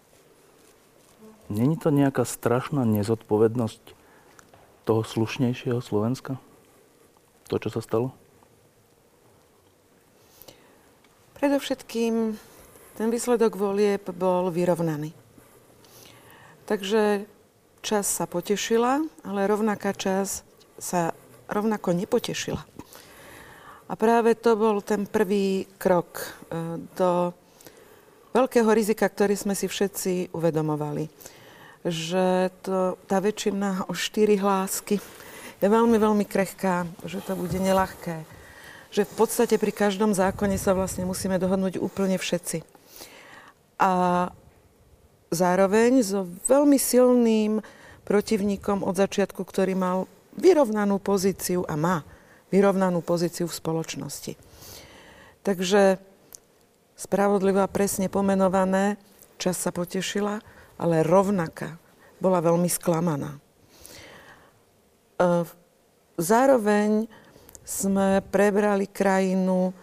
není to nejaká strašná nezodpovednosť toho slušnejšieho Slovenska? To, čo sa stalo? Predovšetkým ten výsledok volieb bol vyrovnaný. Takže časť sa potešila, ale rovnaká časť sa rovnako nepotešila. A práve to bol ten prvý krok do veľkého rizika, ktorý sme si všetci uvedomovali. Že to, tá väčšina o štyri hlásky je veľmi, veľmi krehká, že to bude neľahké. Že v podstate pri každom zákone sa vlastne musíme dohodnúť úplne všetci. A zároveň so veľmi silným protivníkom od začiatku, ktorý mal vyrovnanú pozíciu a má vyrovnanú pozíciu v spoločnosti. Takže spravodlivo a presne pomenované, časť sa potešila, ale rovnaká bola veľmi sklamaná. Zároveň sme prebrali krajinu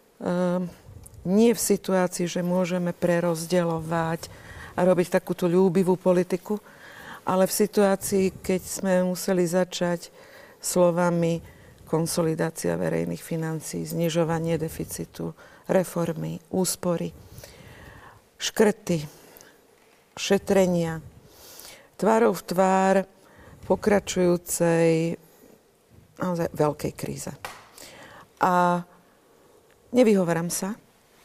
nie v situácii, že môžeme prerozdeľovať a robiť takúto ľúbivú politiku, ale v situácii, keď sme museli začať slovami konsolidácia verejných financií, znižovanie deficitu, reformy, úspory, škrty, šetrenia, tvárou v tvár pokračujúcej naozaj veľkej kríze. A nevyhovorám sa.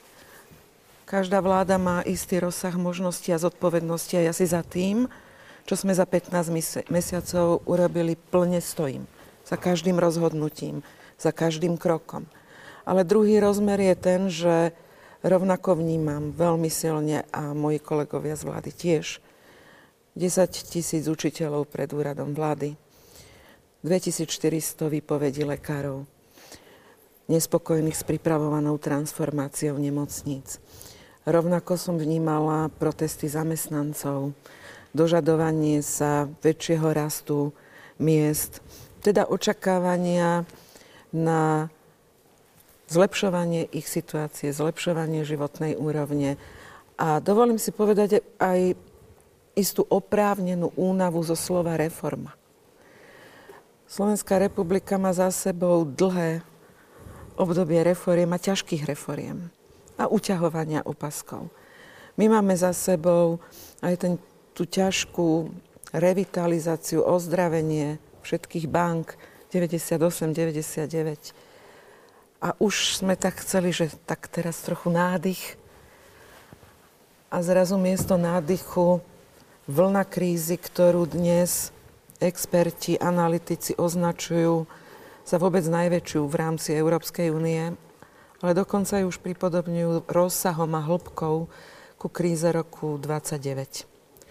Každá vláda má istý rozsah možností a zodpovednosti a ja si za tým, čo sme za pätnásť mesiacov urobili, plne stojím. Za každým rozhodnutím, za každým krokom. Ale druhý rozmer je ten, že rovnako vnímam veľmi silne a moji kolegovia z vlády tiež desať tisíc učiteľov pred úradom vlády, dvetisícštyristo výpovedí lekárov, nespokojných s pripravovanou transformáciou nemocníc. Rovnako som vnímala protesty zamestnancov, dožadovanie sa väčšieho rastu miest, teda očakávania na zlepšovanie ich situácie, zlepšovanie životnej úrovne. A dovolím si povedať aj istú oprávnenú únavu zo slova reforma. Slovenská republika má za sebou dlhé obdobie reforiem a ťažkých reforiem a uťahovania opaskov. My máme za sebou aj ten, tú ťažkú revitalizáciu, ozdravenie všetkých bank deväťdesiatosem deväťdesiatdeväť. A už sme tak chceli, že tak teraz trochu nádych. A zrazu miesto nádychu vlna krízy, ktorú dnes experti, analytici označujú za vôbec najväčšiu v rámci Európskej únie, ale dokonca ju už pripodobňujú rozsahom a hĺbkou ku kríze roku dvadsaťdeväť.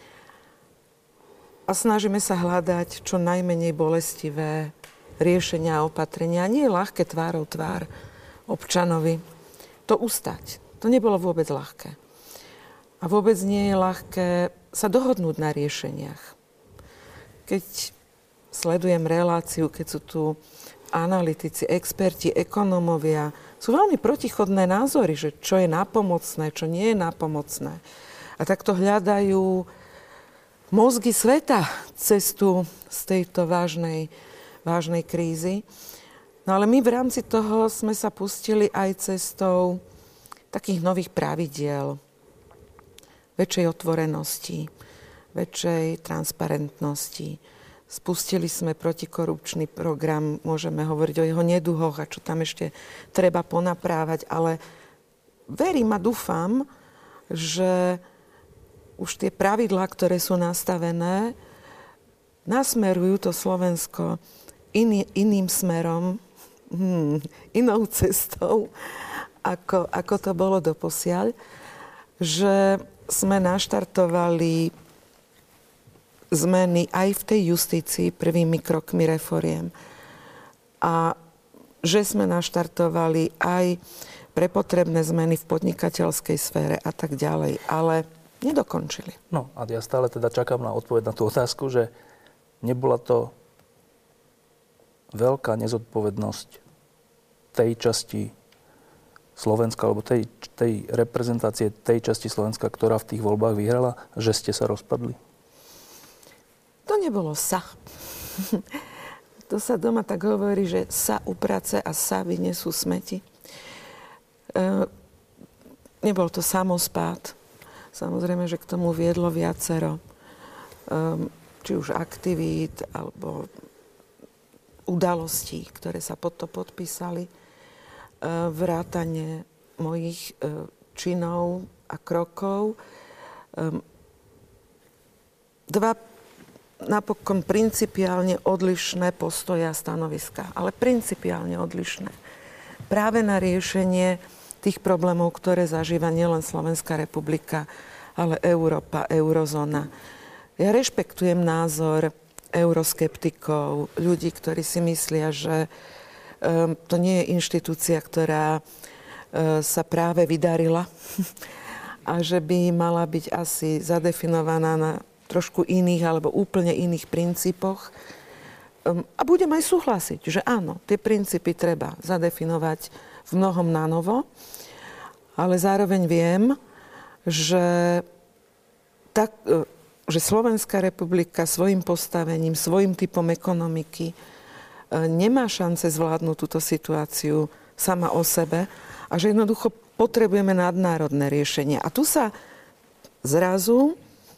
A snažíme sa hľadať čo najmenej bolestivé riešenia a opatrenia. Nie je ľahké tvárou tvár občanovi to ustať. To nebolo vôbec ľahké. A vôbec nie je ľahké sa dohodnúť na riešeniach. Keď sledujem reláciu, keď sú tu analytici, experti, ekonómovia, sú veľmi protichodné názory, že čo je nápomocné, čo nie je nápomocné. A takto hľadajú mozgy sveta cestu z tejto vážnej, vážnej krízy. No ale my v rámci toho sme sa pustili aj cestou takých nových pravidiel, väčšej otvorenosti, väčšej transparentnosti. Spustili sme protikorupčný program, môžeme hovoriť o jeho neduhoch a čo tam ešte treba ponaprávať, ale verím a dúfam, že už tie pravidlá, ktoré sú nastavené, nasmerujú to Slovensko iný, iným smerom, hmm, inou cestou, ako, ako to bolo doposiaľ, že sme naštartovali zmeny aj v tej justícii prvými krokmi reforiem. A že sme naštartovali aj prepotrebné zmeny v podnikateľskej sfére a tak ďalej. Ale nedokončili. No a ja stále teda čakám na odpoveď na tú otázku, že nebola to veľká nezodpovednosť tej časti Slovenska, alebo tej, tej reprezentácie tej časti Slovenska, ktorá v tých voľbách vyhrala, že ste sa rozpadli? To nebolo sa. To sa doma tak hovorí, že sa uprace a sa vynesú smeti. E, nebol to samospád. Samozrejme, že k tomu viedlo viacero. E, či už aktivít, alebo udalostí, ktoré sa pod to podpísali. E, vrátane mojich e, činov a krokov. E, dva napokon principiálne odlišné postoje a stanoviska, ale principiálne odlišné. Práve na riešenie tých problémov, ktoré zažíva nielen Slovenská republika, ale Európa, eurozóna. Ja rešpektujem názor euroskeptikov, ľudí, ktorí si myslia, že um, to nie je inštitúcia, ktorá uh, sa práve vydarila a že by mala byť asi zadefinovaná na trošku iných alebo úplne iných princípoch. Um, a budem aj súhlasiť, že áno, tie princípy treba zadefinovať v mnohom na novo, ale zároveň viem, že, tak, že Slovenská republika svojim postavením, svojim typom ekonomiky nemá šance zvládnuť túto situáciu sama o sebe a že jednoducho potrebujeme nadnárodné riešenie. A tu sa zrazu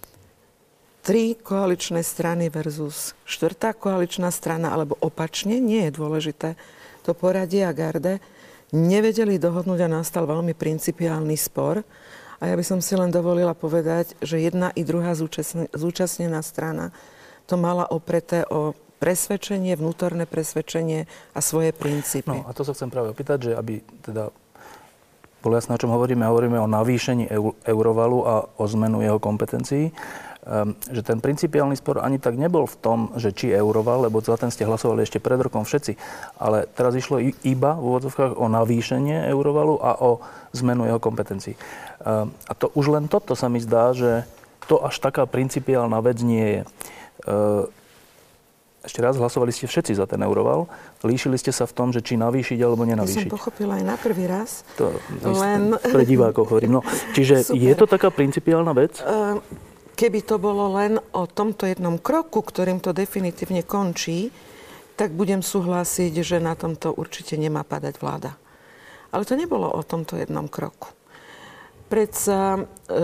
tri koaličné strany versus štvrtá koaličná strana, alebo opačne, nie je dôležité to poradie a garde, nevedeli dohodnúť a nastal veľmi principiálny spor. A ja by som si len dovolila povedať, že jedna i druhá zúčastnená strana to mala opreté o presvedčenie, vnútorné presvedčenie a svoje princípy. No a to sa chcem práve opýtať, že aby teda bolo jasné, o čom hovoríme, hovoríme o navýšení eurovalu a o zmenu jeho kompetencií. Um, že ten principiálny spor ani tak nebol v tom, že či euroval, lebo za ten ste hlasovali ešte pred rokom všetci, ale teraz išlo iba v úvodzovkách o navýšenie eurovalu a o zmenu jeho kompetencií. Um, a to už len toto sa mi zdá, že to až taká principiálna vec nie je. Um, ešte raz, hlasovali ste všetci za ten euroval, líšili ste sa v tom, že či navýšiť alebo nenavýšiť. Ja som pochopila aj na prvý raz. To len... pre divákov hovorím. No, čiže Super. Je to taká principiálna vec? Uh... Keby to bolo len o tomto jednom kroku, ktorým to definitívne končí, tak budem súhlasiť, že na tomto určite nemá padať vláda. Ale to nebolo o tomto jednom kroku. Predsa e,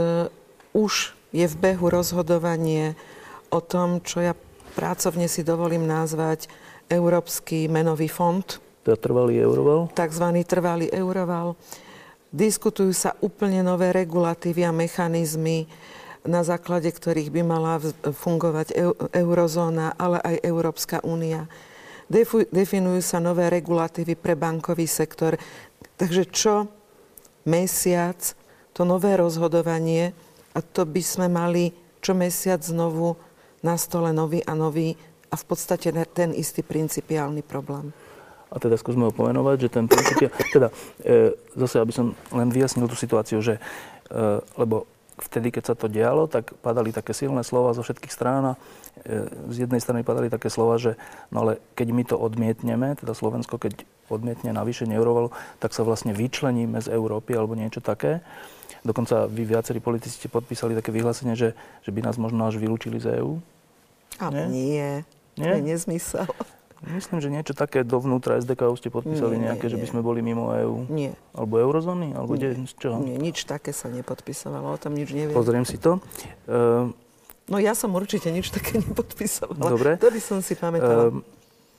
už je v behu rozhodovanie o tom, čo ja pracovne si dovolím nazvať Európsky menový fond. To trvalý euroval? Takzvaný trvalý euroval. Diskutujú sa úplne nové regulatívy a mechanizmy, na základe ktorých by mala fungovať eurozóna, ale aj Európska únia. Defu- definujú sa nové regulatívy pre bankový sektor. Takže čo mesiac, to nové rozhodovanie, a to by sme mali čo mesiac znovu na stole nový a nový a v podstate ten istý principiálny problém. A teda skúsme ho pomenovať, že ten principiál... Teda, e, zase, aby som len vyjasnil tú situáciu, že... E, lebo vtedy, keď sa to dialo, tak padali také silné slova zo všetkých strán a z jednej strany padali také slova, že no ale keď my to odmietneme, teda Slovensko, keď odmietne navýšenie eurovalu, tak sa vlastne vyčleníme z Európy alebo niečo také. Dokonca vy viacerí politici ste podpísali také vyhlásenie, že, že by nás možno až vylúčili z EÚ. Ale nie. nie. To je nezmysel. Myslím, že niečo také dovnútra es dé ká ste podpísali nie, nejaké, nie, že by sme boli mimo é ú. Nie. Alebo eurozóny? Alebo nie. Kde, z čoho? Nie, nič také sa nepodpísovalo, o tom nič neviem. Pozriem si to. Uh, no ja som určite nič také nepodpísovala. Dobre. To by som si pamätala. Uh,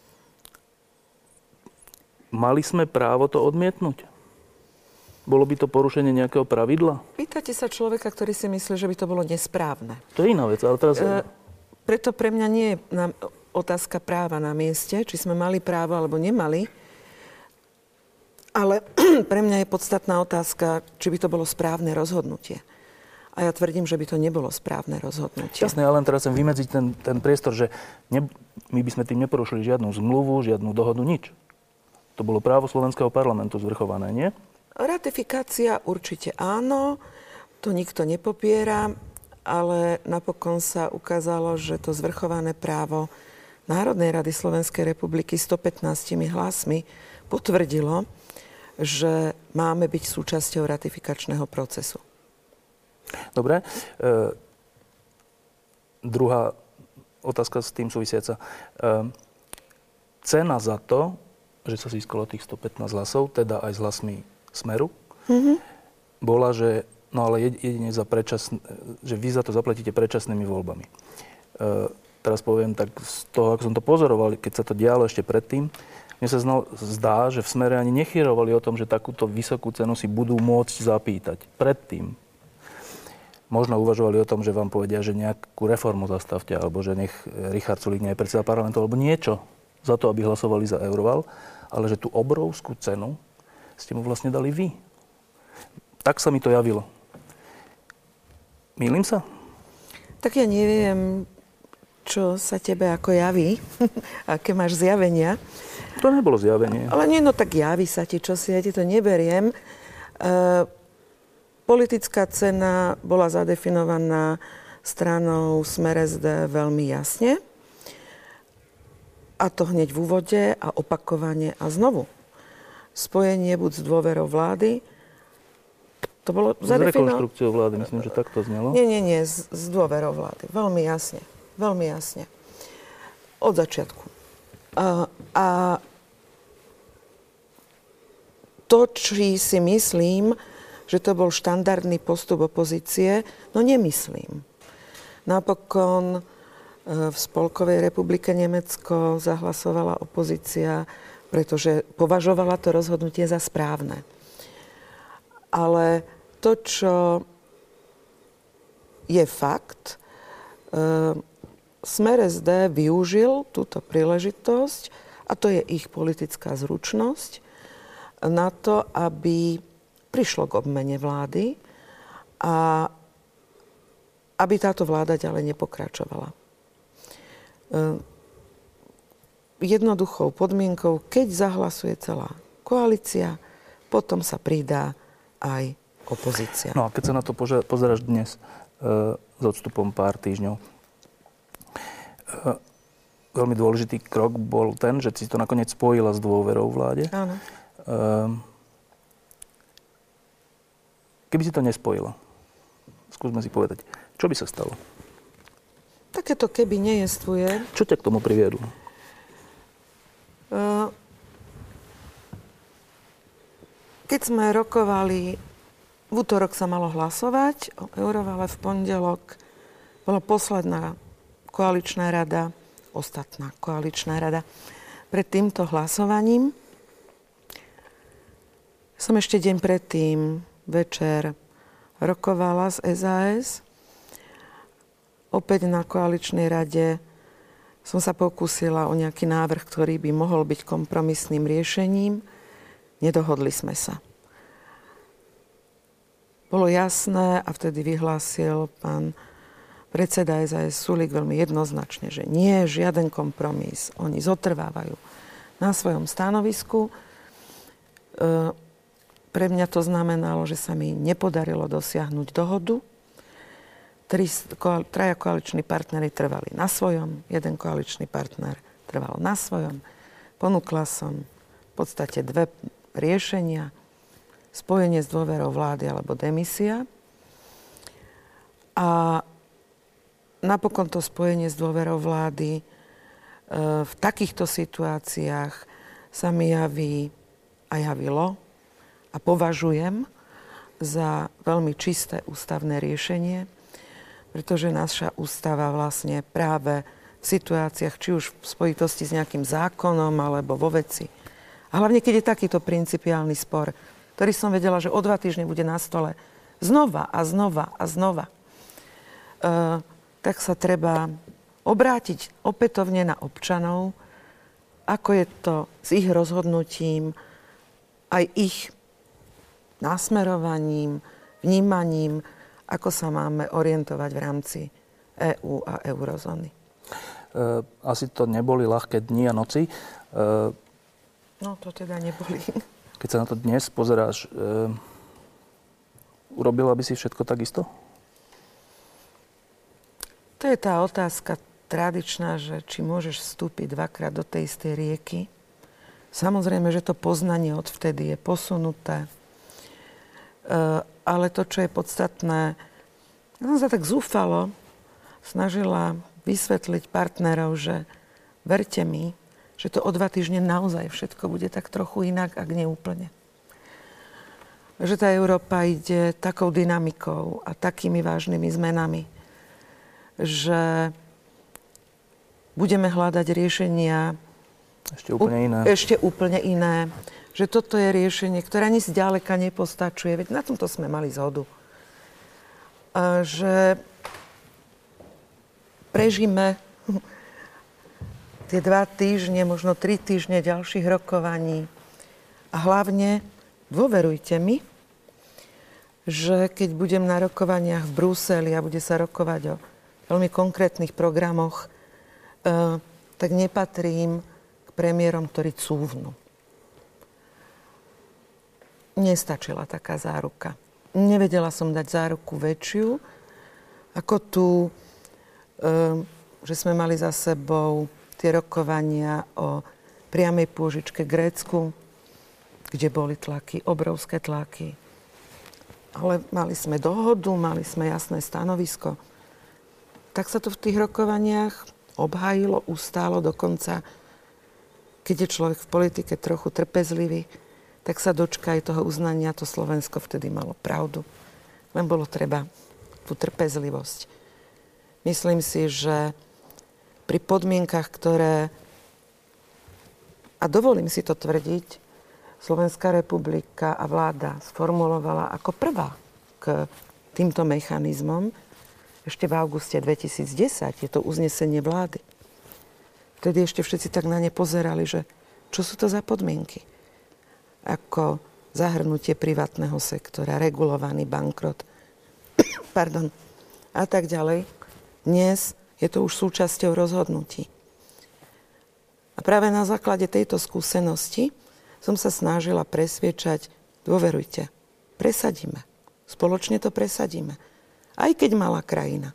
mali sme právo to odmietnúť? Bolo by to porušenie nejakého pravidla? Pýtate sa človeka, ktorý si myslí, že by to bolo nesprávne. To je iná vec, ale teraz... Uh, preto pre mňa nie je na, otázka práva na mieste, či sme mali právo alebo nemali. Ale pre mňa je podstatná otázka, či by to bolo správne rozhodnutie. A ja tvrdím, že by to nebolo správne rozhodnutie. Jasné, ja len teraz chcem vymedziť ten, ten priestor, že ne, my by sme tým neporušili žiadnu zmluvu, žiadnu dohodu, nič. To bolo právo slovenského parlamentu zvrchované, nie? Ratifikácia určite áno, to nikto nepopiera, ale napokon sa ukázalo, že to zvrchované právo Národnej rady Slovenskej republiky stopätnástimi hlasmi potvrdilo, že máme byť súčasťou ratifikačného procesu. Dobre. E, druhá otázka s tým súvisiaca. E, cena za to, že sa získalo tých stopätnásť hlasov, teda aj s hlasmi Smeru, mm-hmm. bola, že no ale jedine za predčasn- že vy za to zaplatíte predčasnými voľbami. E, teraz poviem tak z toho, ako som to pozoroval, keď sa to dialo ešte predtým, mne sa znal, zdá, že v Smere ani nechyrovali o tom, že takúto vysokú cenu si budú môcť zapýtať. Predtým. Možno uvažovali o tom, že vám povedia, že nejakú reformu zastavte, alebo že nech Richard Sulík nie je predseda parlamentu, alebo niečo za to, aby hlasovali za Euroval, ale že tú obrovskú cenu ste mu vlastne dali vy. Tak sa mi to javilo. Mýlim sa? Tak ja neviem, čo sa tebe ako javí, aké máš zjavenia. To nebolo zjavenie. Ale nie, no tak javí sa ti, čo si, ja ti to neberiem. E, politická cena bola zadefinovaná stranou Smer es dé veľmi jasne. A to hneď v úvode a opakovane a znovu. Spojenie buď s dôverou vlády, to bolo zadefinované... S rekonštrukciou vlády, myslím, že tak to znelo. Nie, nie, nie, s, s dôverou vlády. Veľmi jasne, veľmi jasne. Od začiatku. A, a to, či si myslím, že to bol štandardný postup opozície, no nemyslím. Napokon v Spolkovej republike Nemecko zahlasovala opozícia, pretože považovala to rozhodnutie za správne. Ale to, čo je fakt, e, Smer es dé využil túto príležitosť, a to je ich politická zručnosť, na to, aby prišlo k obmene vlády a aby táto vláda ďalej nepokračovala. E, jednoduchou podmienkou, keď zahlasuje celá koalícia, potom sa pridá aj opozícia. No a keď sa na to poža- pozeráš dnes e, s odstupom pár týždňov, e, veľmi dôležitý krok bol ten, že si to nakoniec spojila s dôverou vláde. Áno. E, keby si to nespojila, skúsme si povedať, čo by sa stalo? Takéto keby nejestvuje. Čo ťa k tomu priviedlo? E, Keď sme rokovali, v útorok sa malo hlasovať o Eurovale, v pondelok bola posledná koaličná rada, ostatná koaličná rada. Pred týmto hlasovaním som ešte deň predtým večer rokovala z es a es. Opäť na koaličnej rade som sa pokúsila o nejaký návrh, ktorý by mohol byť kompromisným riešením. Nedohodli sme sa. Bolo jasné a vtedy vyhlásil pán predseda es a es Sulík veľmi jednoznačne, že nie, žiaden kompromis. Oni zotrvávajú na svojom stanovisku. E, pre mňa to znamenalo, že sa mi nepodarilo dosiahnuť dohodu. Tri, koal, traja koaliční partneri trvali na svojom, jeden koaličný partner trval na svojom. Ponúkla som v podstate dve riešenia, spojenie s dôverou vlády alebo demisia. A napokon to spojenie s dôverou vlády v takýchto situáciách sa mi javí a javilo a považujem za veľmi čisté ústavné riešenie, pretože naša ústava vlastne práve v situáciách, či už v spojitosti s nejakým zákonom alebo vo veci, a hlavne keď je takýto principiálny spor, ktorý som vedela, že o dva týždne bude na stole znova a znova a znova, e, tak sa treba obrátiť opätovne na občanov, ako je to s ich rozhodnutím, aj ich nasmerovaním, vnímaním, ako sa máme orientovať v rámci é ú a eurozóny. E, asi to neboli ľahké dni a noci. E, no, to teda neboli. Keď sa na to dnes pozeráš, e, urobila by si všetko takisto? To je tá otázka tradičná, že či môžeš vstúpiť dvakrát do tej istej rieky. Samozrejme, že to poznanie odvtedy je posunuté. E, ale to, čo je podstatné, ja som sa tak zúfalo snažila vysvetliť partnerov, že verte mi, že to o dva týždne naozaj všetko bude tak trochu inak, ak nie úplne. Že tá Európa ide takou dynamikou a takými vážnymi zmenami, že budeme hľadať riešenia ešte úplne iné. Ešte úplne iné. Že toto je riešenie, ktoré ani zďaleka nepostačuje. Veď na tomto sme mali zhodu. A že prežíme tie dva týždne, možno tri týždne ďalších rokovaní. A hlavne dôverujte mi, že keď budem na rokovaniach v Bruseli a bude sa rokovať o veľmi konkrétnych programoch, eh, tak nepatrím k premiérom, ktorí cúvnu. Nestačila taká záruka. Nevedela som dať záruku väčšiu, ako tu, eh, že sme mali za sebou tie rokovania o priamej pôžičke Grécku, kde boli tlaky, obrovské tlaky. Ale mali sme dohodu, mali sme jasné stanovisko. Tak sa to v tých rokovaniach obhájilo, ustálo dokonca, keď je človek v politike trochu trpezlivý, tak sa dočká aj toho uznania, to Slovensko vtedy malo pravdu. Len bolo treba tú trpezlivosť. Myslím si, že pri podmienkach, ktoré, a dovolím si to tvrdiť, Slovenská republika a vláda sformulovala ako prvá k týmto mechanizmom ešte v auguste dvetisícdesať. Je to uznesenie vlády. Vtedy ešte všetci tak na ne pozerali, že čo sú to za podmienky. Ako zahrnutie privátneho sektora, regulovaný bankrot, pardon, a tak ďalej. Dnes je to už súčasťou rozhodnutí. A práve na základe tejto skúsenosti som sa snažila presviečať, dôverujte, presadíme. Spoločne to presadíme. Aj keď malá krajina.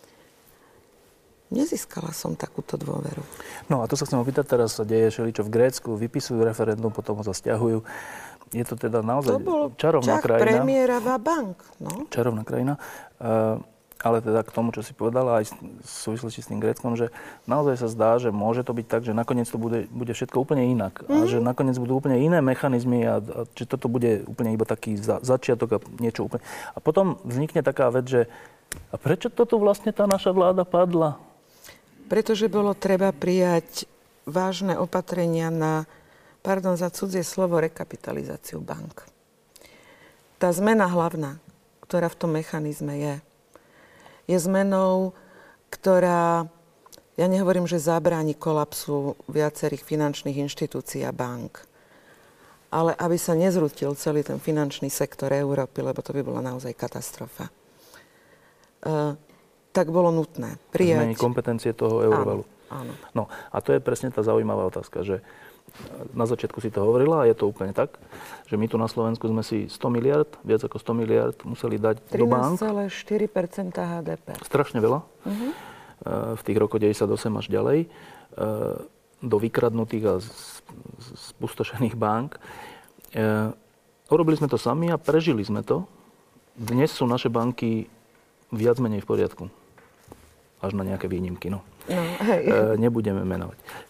Nezískala som takúto dôveru. No a to sa chcem opýtať, teraz sa deje všeličo v Grécku, vypisujú referendum, potom ho sa sťahujú. Je to teda naozaj to bol čarovná čak krajina. premiéra Vabank, no. Čarovná krajina. Uh, ale teda k tomu, čo si povedala, aj v súvislosti s tým Gréckom, že naozaj sa zdá, že môže to byť tak, že nakoniec to bude, bude všetko úplne inak. Mm. A že nakoniec budú úplne iné mechanizmy a, a že toto bude úplne iba taký za, začiatok a niečo úplne. A potom vznikne taká vec, že a prečo toto vlastne tá naša vláda padla? Pretože bolo treba prijať vážne opatrenia na, pardon za cudzie slovo, rekapitalizáciu bank. Tá zmena hlavná, ktorá v tom mechanizme je, je zmenou, ktorá, ja nehovorím, že zabráni kolapsu viacerých finančných inštitúcií a bank, ale aby sa nezrutil celý ten finančný sektor Európy, lebo to by bola naozaj katastrofa. Uh, tak bolo nutné prijať... Zmeniť kompetencie toho eurovalu. Áno, áno. No a to je presne tá zaujímavá otázka, že na začiatku si to hovorila a je to úplne tak, že my tu na Slovensku sme si sto miliard, viac ako sto miliard museli dať do bank. trinásť celá štyri percenta há dé pé. Strašne veľa. Uh-huh. V tých rokoch deväťdesiatosem až ďalej. Do vykradnutých a spustošených bank. Urobili sme to sami a prežili sme to. Dnes sú naše banky viac menej v poriadku. Až na nejaké výnimky, no. No, hej. Nebudeme menovať.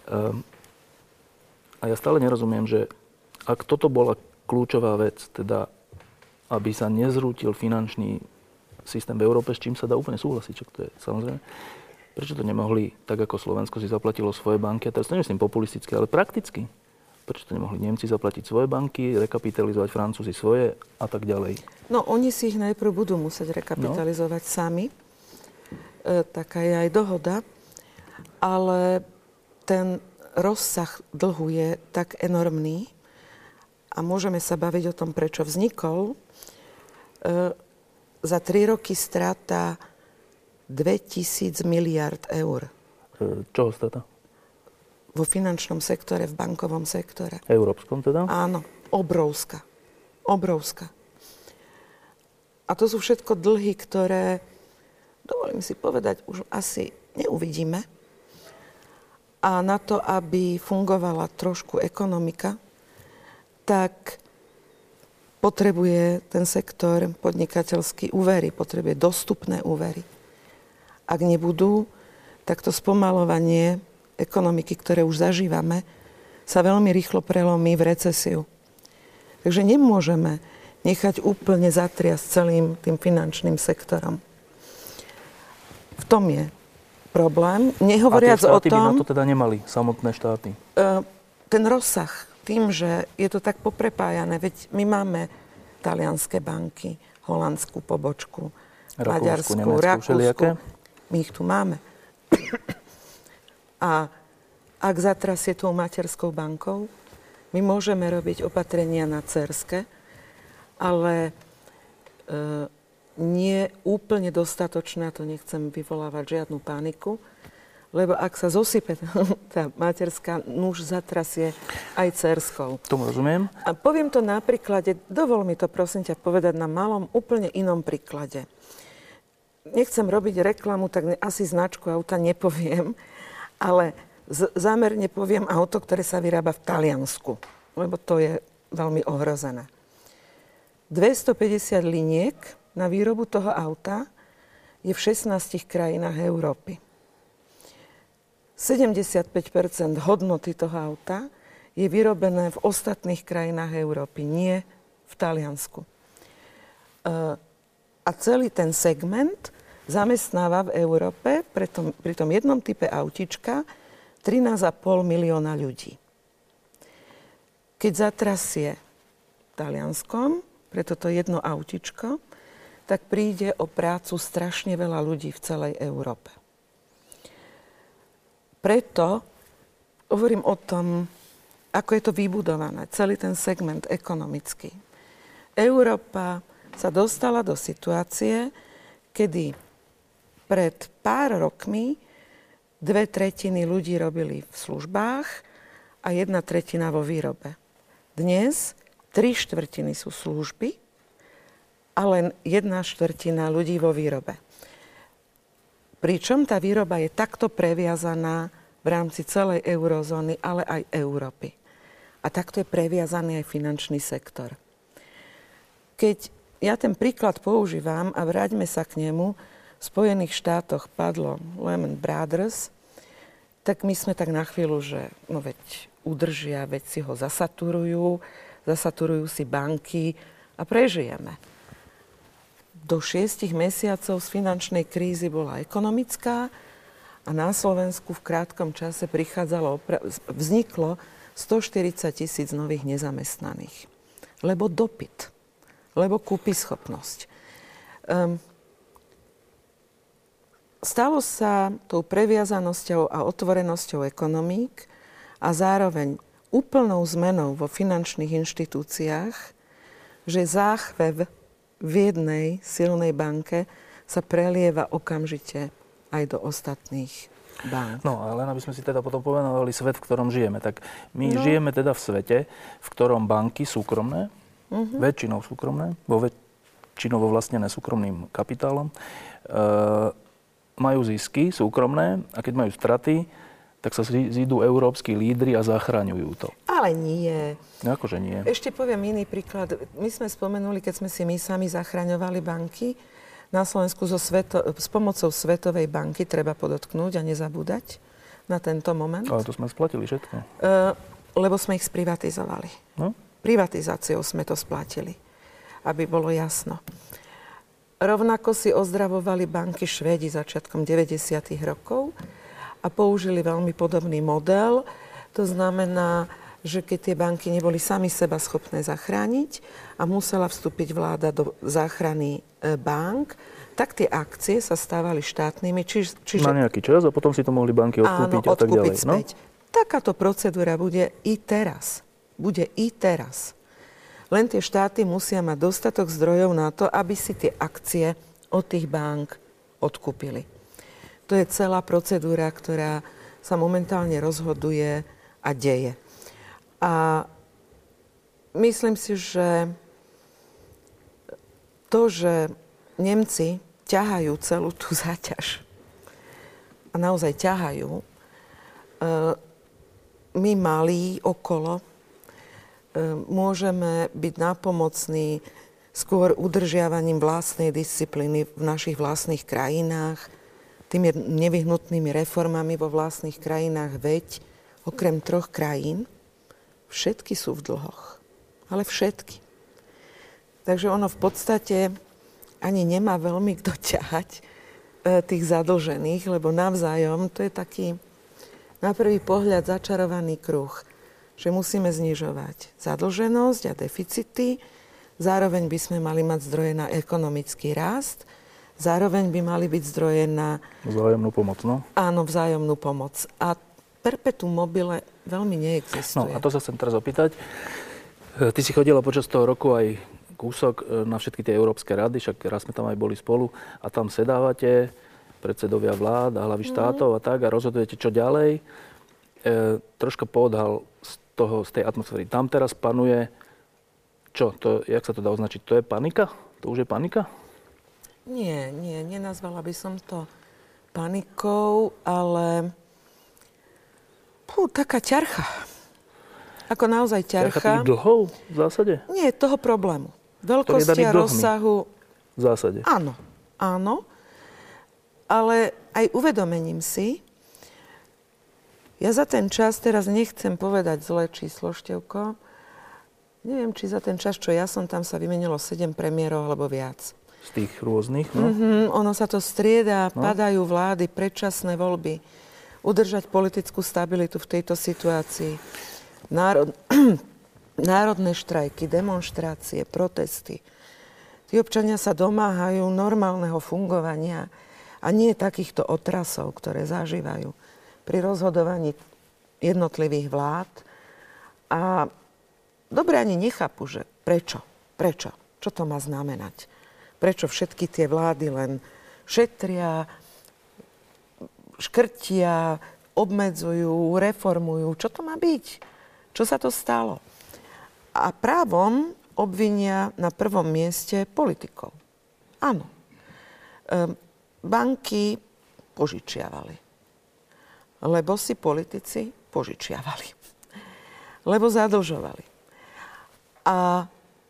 Um, a ja stále nerozumiem, že ak toto bola kľúčová vec, teda aby sa nezrútil finančný systém v Európe, s čím sa dá úplne súhlasiť, čo to je samozrejme. Prečo to nemohli, tak ako Slovensko si zaplatilo svoje banky, a teraz to nemyslím populisticky, ale prakticky. Prečo to nemohli Nemci zaplatiť svoje banky, rekapitalizovať Francúzi svoje a tak ďalej? No, oni si ich najprv budú musieť rekapitalizovať no. sami. E, taká je aj dohoda. Ale ten rozsah dlhu je tak enormný a môžeme sa baviť o tom, prečo vznikol. E, za tri roky strata dvetisíc miliárd eur. E, čoho strata? Vo finančnom sektore, v bankovom sektore. Európskom teda? Áno, obrovská. Obrovská. A to sú všetko dlhy, ktoré, dovolím si povedať, už asi neuvidíme. A na to, aby fungovala trošku ekonomika, tak potrebuje ten sektor podnikateľský úvery, potrebuje dostupné úvery. Ak nebudú, tak to spomalovanie ekonomiky, ktoré už zažívame, sa veľmi rýchlo prelomí v recesiu. Takže nemôžeme nechať úplne zatriasť celým tým finančným sektorom. V tom je problém. Nehovoriac o tom... A tie štáty by na to teda nemali, samotné štáty? Ten rozsah, tým, že je to tak poprepájané, veď my máme talianské banky, holandskú pobočku, Rakúsku, maďarskú, Nemecku, rakúsku. My ich tu máme. A ak zatrasie tou materskou bankou, my môžeme robiť opatrenia na dcérske, ale e, nie úplne dostatočné, to nechcem vyvolávať žiadnu paniku, lebo ak sa zosype tá materská, nuž zatrasie aj dcérskou. Tomu rozumiem. A poviem to na príklade, dovol mi to prosím ťa povedať na malom, úplne inom príklade. Nechcem robiť reklamu, tak asi značku auta nepoviem, ale z- zámerne poviem auto, ktoré sa vyrába v Taliansku, lebo to je veľmi ohrozené. dvestopäťdesiat liniek na výrobu toho auta je v šestnástich krajinách Európy. sedemdesiatpäť percent hodnoty toho auta je vyrobené v ostatných krajinách Európy, nie v Taliansku. A celý ten segment zamestnáva v Európe pri tom, pri tom jednom type autička trinásť a pol milióna ľudí. Keď zatrasie Talianskom, pre toto jedno autičko, tak príde o prácu strašne veľa ľudí v celej Európe. Preto hovorím o tom, ako je to vybudované, celý ten segment ekonomický. Európa sa dostala do situácie, kedy pred pár rokmi dve tretiny ľudí robili v službách a jedna tretina vo výrobe. Dnes tri štvrtiny sú služby a len jedna štvrtina ľudí vo výrobe. Pričom tá výroba je takto previazaná v rámci celej eurozóny, ale aj Európy. A takto je previazaný aj finančný sektor. Keď ja ten príklad používam a vráťme sa k nemu, v Spojených štátoch padlo Lehman Brothers, tak my sme tak na chvíľu, že no veď udržia, veď si ho zasaturujú, zasaturujú si banky a prežijeme. Do šiestich mesiacov z finančnej krízy bola ekonomická a na Slovensku v krátkom čase prichádzalo, vzniklo stoštyridsať tisíc nových nezamestnaných. Lebo dopyt, lebo kúpyschopnosť. Um, Stalo sa tou previazanosťou a otvorenosťou ekonomík a zároveň úplnou zmenou vo finančných inštitúciách, že záchvev v jednej silnej banke sa prelieva okamžite aj do ostatných bank. No, ale aby sme si teda potom pomenovali svet, v ktorom žijeme. Tak my No. žijeme teda v svete, v ktorom banky súkromné, Mhm. väčšinou súkromné, vo väčšinou vlastnené súkromným kapitálom, e, majú zisky súkromné a keď majú straty, tak sa zídu európski lídri a zachraňujú to. Ale nie. No, akože nie. Ešte poviem iný príklad. My sme spomenuli, keď sme si my sami zachraňovali banky, na Slovensku so sveto, s pomocou Svetovej banky, treba podotknúť a nezabúdať, na tento moment. Ale to sme splatili všetko. E, lebo sme ich sprivatizovali. No? Privatizáciou sme to splatili, aby bolo jasno. Rovnako si ozdravovali banky Švédi začiatkom deväťdesiatych rokov a použili veľmi podobný model. To znamená, že keď tie banky neboli sami seba schopné zachrániť a musela vstúpiť vláda do záchrany bank, tak tie akcie sa stávali štátnymi. Čiž, čiže... Na nejaký čas a potom si to mohli banky odkúpiť áno, a tak ďalej. Späť. No? Takáto procedúra bude i teraz. Bude i teraz. Len tie štáty musia mať dostatok zdrojov na to, aby si tie akcie od tých bank odkúpili. To je celá procedúra, ktorá sa momentálne rozhoduje a deje. A myslím si, že to, že Nemci ťahajú celú tú záťaž a naozaj ťahajú, my malí okolo môžeme byť nápomocní skôr udržiavaním vlastnej disciplíny v našich vlastných krajinách, tými nevyhnutnými reformami vo vlastných krajinách, veď okrem troch krajín všetky sú v dlhoch. Ale všetky. Takže ono v podstate ani nemá veľmi kto ťahať e, tých zadlžených, lebo navzájom to je taký na prvý pohľad začarovaný kruh, že musíme znižovať zadlženosť a deficity, zároveň by sme mali mať zdroje na ekonomický rast, zároveň by mali byť zdroje na... Vzájomnú pomoc, no? Áno, vzájomnú pomoc. A perpetuum mobile veľmi neexistuje. No a to sa chcem teraz opýtať. Ty si chodila počas toho roku aj kúsok na všetky tie európske rady, však raz sme tam aj boli spolu a tam sedávate, predsedovia vlád a hlavy štátov a tak a rozhodujete, čo ďalej. E, troška poodhal z toho, z tej atmosféry. Tam teraz panuje, čo, to, jak sa to dá označiť, to je panika? To už je panika? Nie, nie, nenazvala by som to panikou, ale pú, taká ťarcha. Ako naozaj ťarcha. Ťarcha tých dlhov v zásade? Nie, toho problému. Veľkosti a rozsahu. V zásade. Áno, áno. Ale aj uvedomením si, ja za ten čas, teraz nechcem povedať zlé číslo, Števko, neviem, či za ten čas, čo ja som tam, sa vymenilo sedem premiérov alebo viac. Z tých rôznych, no? Mm-hmm, ono sa to strieda, no? Padajú vlády, predčasné voľby. Udržať politickú stabilitu v tejto situácii. Národ... Národné štrajky, demonštrácie, protesty. Tí občania sa domáhajú normálneho fungovania a nie takýchto otrasov, ktoré zažívajú pri rozhodovaní jednotlivých vlád. A dobre ani nechápu, že prečo, prečo, čo to má znamenať. Prečo všetky tie vlády len šetria, škrtia, obmedzujú, reformujú. Čo to má byť? Čo sa to stalo? A právom obvinia na prvom mieste politikov. Áno. Ehm, banky požičiavali. Lebo si politici požičiavali. Lebo zadlžovali. A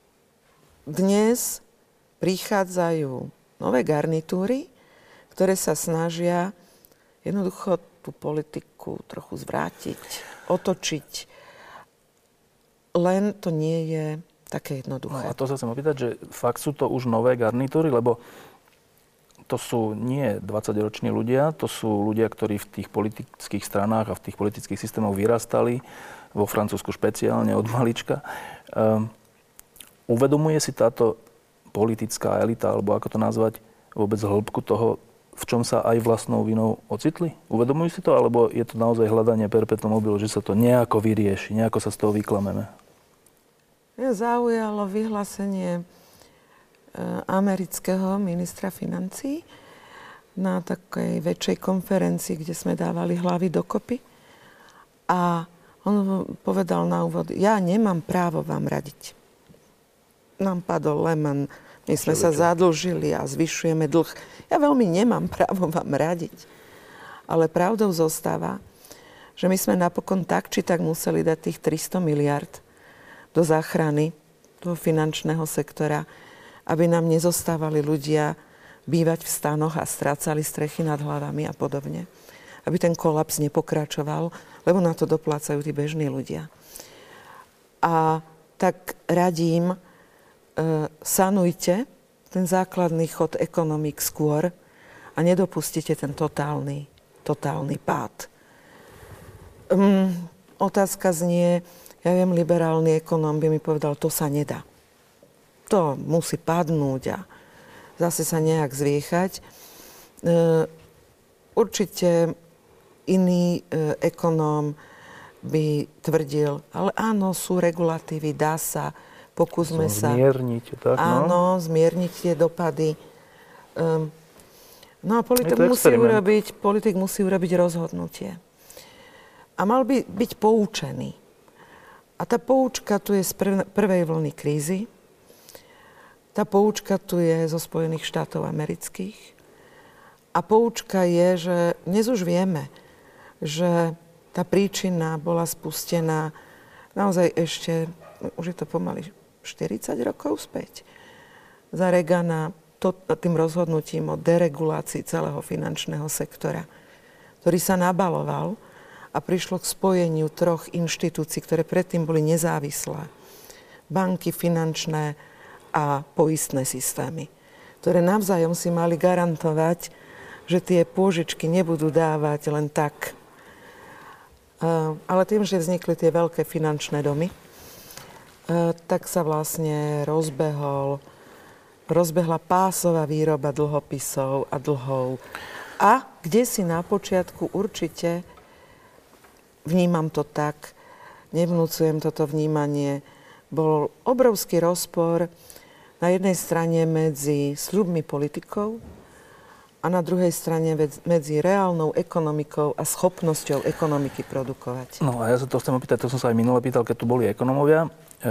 dnes prichádzajú nové garnitúry, ktoré sa snažia jednoducho tú politiku trochu zvrátiť, otočiť. Len to nie je také jednoduché. No a to sa chcem opýtať, že fakt sú to už nové garnitúry, lebo to sú nie dvadsaťroční ľudia, to sú ľudia, ktorí v tých politických stranách a v tých politických systémoch vyrastali, vo Francúzsku špeciálne od malička. Um, uvedomuje si táto politická elita, alebo ako to nazvať, vôbec hĺbku toho, v čom sa aj vlastnou vinou ocitli? Uvedomujú si to, alebo je to naozaj hľadanie perpetuum mobile, že sa to nejako vyrieši, nejako sa z toho vyklameme? Mňa zaujalo vyhlásenie amerického ministra financií na takej väčšej konferencii, kde sme dávali hlavy dokopy. A on povedal na úvod, ja nemám právo vám radiť. Nám padol Lehman, my sme sa zadlžili a zvyšujeme dlh. Ja veľmi nemám právo vám radiť. Ale pravdou zostáva, že my sme napokon tak či tak museli dať tých tristo miliárd do záchrany toho finančného sektora, aby nám nezostávali ľudia bývať v stanoch a strácali strechy nad hlavami a podobne. aby ten kolaps nepokračoval, lebo na to doplácajú tí bežní ľudia. A tak radím, e, sanujte ten základný chod ekonomík skôr a nedopustite ten totálny, totálny pád. Um, otázka znie, ja viem, liberálny ekonóm by mi povedal, to sa nedá. To musí padnúť a zase sa nejak zviechať. E, určite iný e, ekonóm by tvrdil, ale áno, sú regulatívy, dá sa, pokúsme sa. Zmierniť, tak, no. Áno, zmierniť tie dopady. Um, no a politik musí, urobiť, politik musí urobiť rozhodnutie. A mal by byť poučený. A tá poučka tu je z prv, prvej vlny krízy. Tá poučka tu je zo Spojených štátov amerických. A poučka je, že dnes už vieme, že tá príčina bola spustená naozaj ešte, už je to pomaly štyridsať rokov späť. Za Reagana to, tým rozhodnutím o deregulácii celého finančného sektora, ktorý sa nabaloval a prišlo k spojeniu troch inštitúcií, ktoré predtým boli nezávislé. Banky, finančné a poistné systémy, ktoré navzájom si mali garantovať, že tie pôžičky nebudú dávať len tak. Uh, ale tým, že vznikli tie veľké finančné domy, uh, tak sa vlastne rozbehol, rozbehla pásová výroba dlhopisov a dlhov. A kde si na počiatku určite, vnímam to tak, nevnúcujem toto vnímanie, bol obrovský rozpor na jednej strane medzi sľubmi politikov a na druhej strane medzi reálnou ekonomikou a schopnosťou ekonomiky produkovať. No a ja sa to chcem opýtať, to som sa aj minule pýtal, keď tu boli ekonomovia. E, e,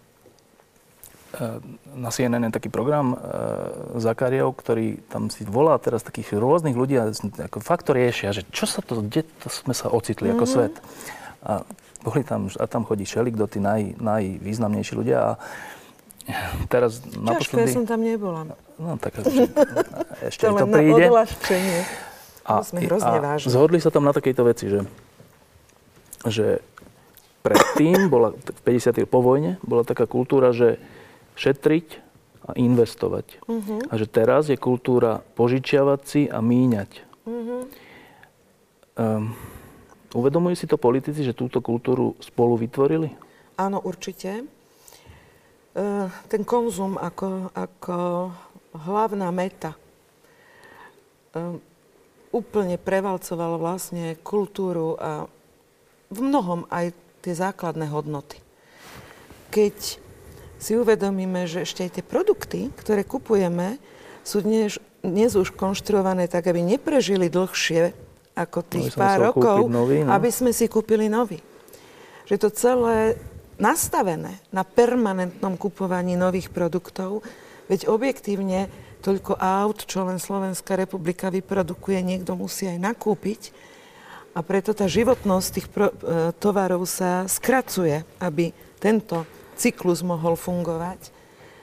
na C N N je taký program e, Zakariov, ktorý tam si volá teraz takých rôznych ľudí a ako fakt to riešia, že čo sa to, kde to sme sa ocitli mm-hmm. ako svet. A boli tam, a tam chodí Šelik, tí naj, najvýznamnejší ľudia a teraz naposledy... Ťažko, ja som tam nebola. No tak ešte to, to príde. A, sme hrozne vážni. Zhodli sa tam na takejto veci, že, že predtým bola, v päťdesiatych po vojne, bola taká kultúra, že šetriť a investovať. Uh-huh. A že teraz je kultúra požičiavať si a míňať. Uh-huh. Um, uvedomujú si to politici, že túto kultúru spolu vytvorili? Áno, určite. Uh, ten konzum ako, ako hlavná meta uh, úplne prevalcoval vlastne kultúru a v mnohom aj tie základné hodnoty. Keď si uvedomíme, že ešte aj tie produkty, ktoré kupujeme, sú dnes, dnes už konštruované tak, aby neprežili dlhšie ako tých no, pár rokov, nový, no? aby sme si kúpili nový. Že to celé nastavené na permanentnom kupovaní nových produktov, veď objektívne toľko aut, čo len Slovenská republika vyprodukuje, niekto musí aj nakúpiť. A preto tá životnosť tých pro, e, tovarov sa skracuje, aby tento cyklus mohol fungovať. E,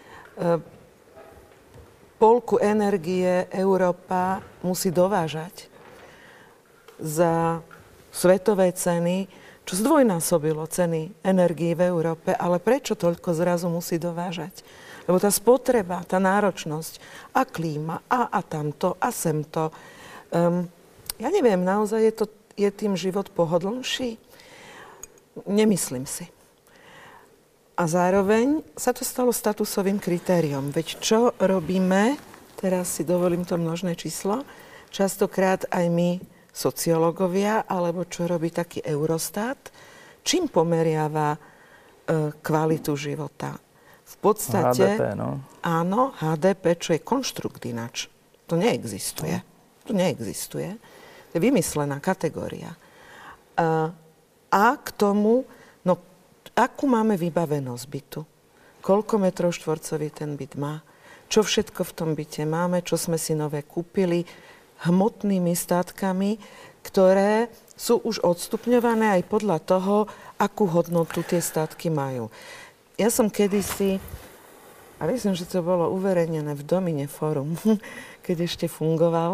polku energie Európa musí dovážať za svetové ceny, čo zdvojnásobilo ceny energií v Európe, ale prečo toľko zrazu musí dovážať? Lebo tá spotreba, tá náročnosť a klíma a, a tamto a semto. Um, ja neviem, naozaj je, to, je tým život pohodlnší? Nemyslím si. A zároveň sa to stalo statusovým kritériom. Veď čo robíme, teraz si dovolím to množné číslo, častokrát aj my sociológovia, alebo čo robí taký Eurostat, čím pomeriava e, kvalitu života. V podstate... há dé pé, no. Áno, há dé pé, čo je konštrukt ináč. To neexistuje. To neexistuje. To je vymyslená kategória. E, a k tomu, no, akú máme vybavenosť bytu? Koľko metrov štvorcových ten byt má? Čo všetko v tom byte máme? Čo sme si nové kúpili? Hmotnými státkami, ktoré sú už odstupňované aj podľa toho, akú hodnotu tie státky majú. Ja som kedysi, a myslím, že to bolo uverejnené v Domine Forum, keď ešte fungoval,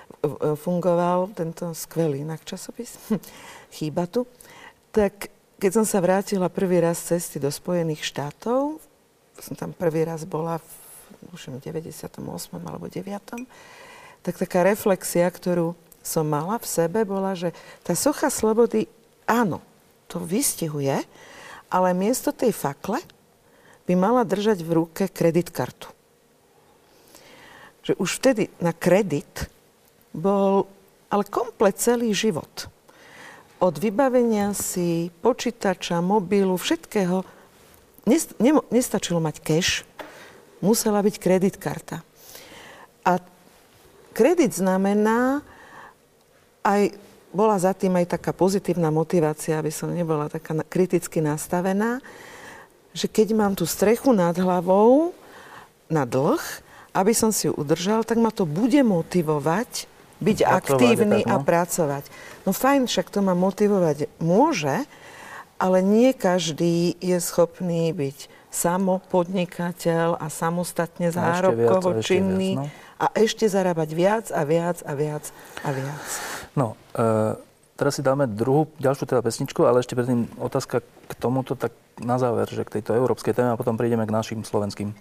fungoval tento skvelý inak časopis, Chýba tu, tak keď som sa vrátila prvý raz z cesty do Spojených štátov, som tam prvý raz bola v, už v deväťdesiatom ôsmom alebo deviatom tak taká reflexia, ktorú som mala v sebe, bola, že tá socha slobody, áno, to vystihuje, ale miesto tej fakle by mala držať v ruke kreditkartu. Že už vtedy na kredit bol ale komplet celý život. Od vybavenia si počítača, mobilu, všetkého nest- nemo- nestačilo mať cash, musela byť kreditkarta. A kredit znamená aj, bola za tým aj taká pozitívna motivácia, aby som nebola taká kriticky nastavená, že keď mám tú strechu nad hlavou na dlh, aby som si ju udržal, tak ma to bude motivovať byť pracovať, aktívny tak, no. a pracovať. No fajn, však to ma motivovať môže, ale nie každý je schopný byť samopodnikateľ a samostatne zárobkovo činný a, no. a ešte zarábať viac a viac a viac a viac. No, e, teraz si dáme druhú, ďalšiu teda pesničku, ale ešte predtým otázka k tomuto, tak na záver, že k tejto európskej téme a potom prídeme k našim slovenským. E,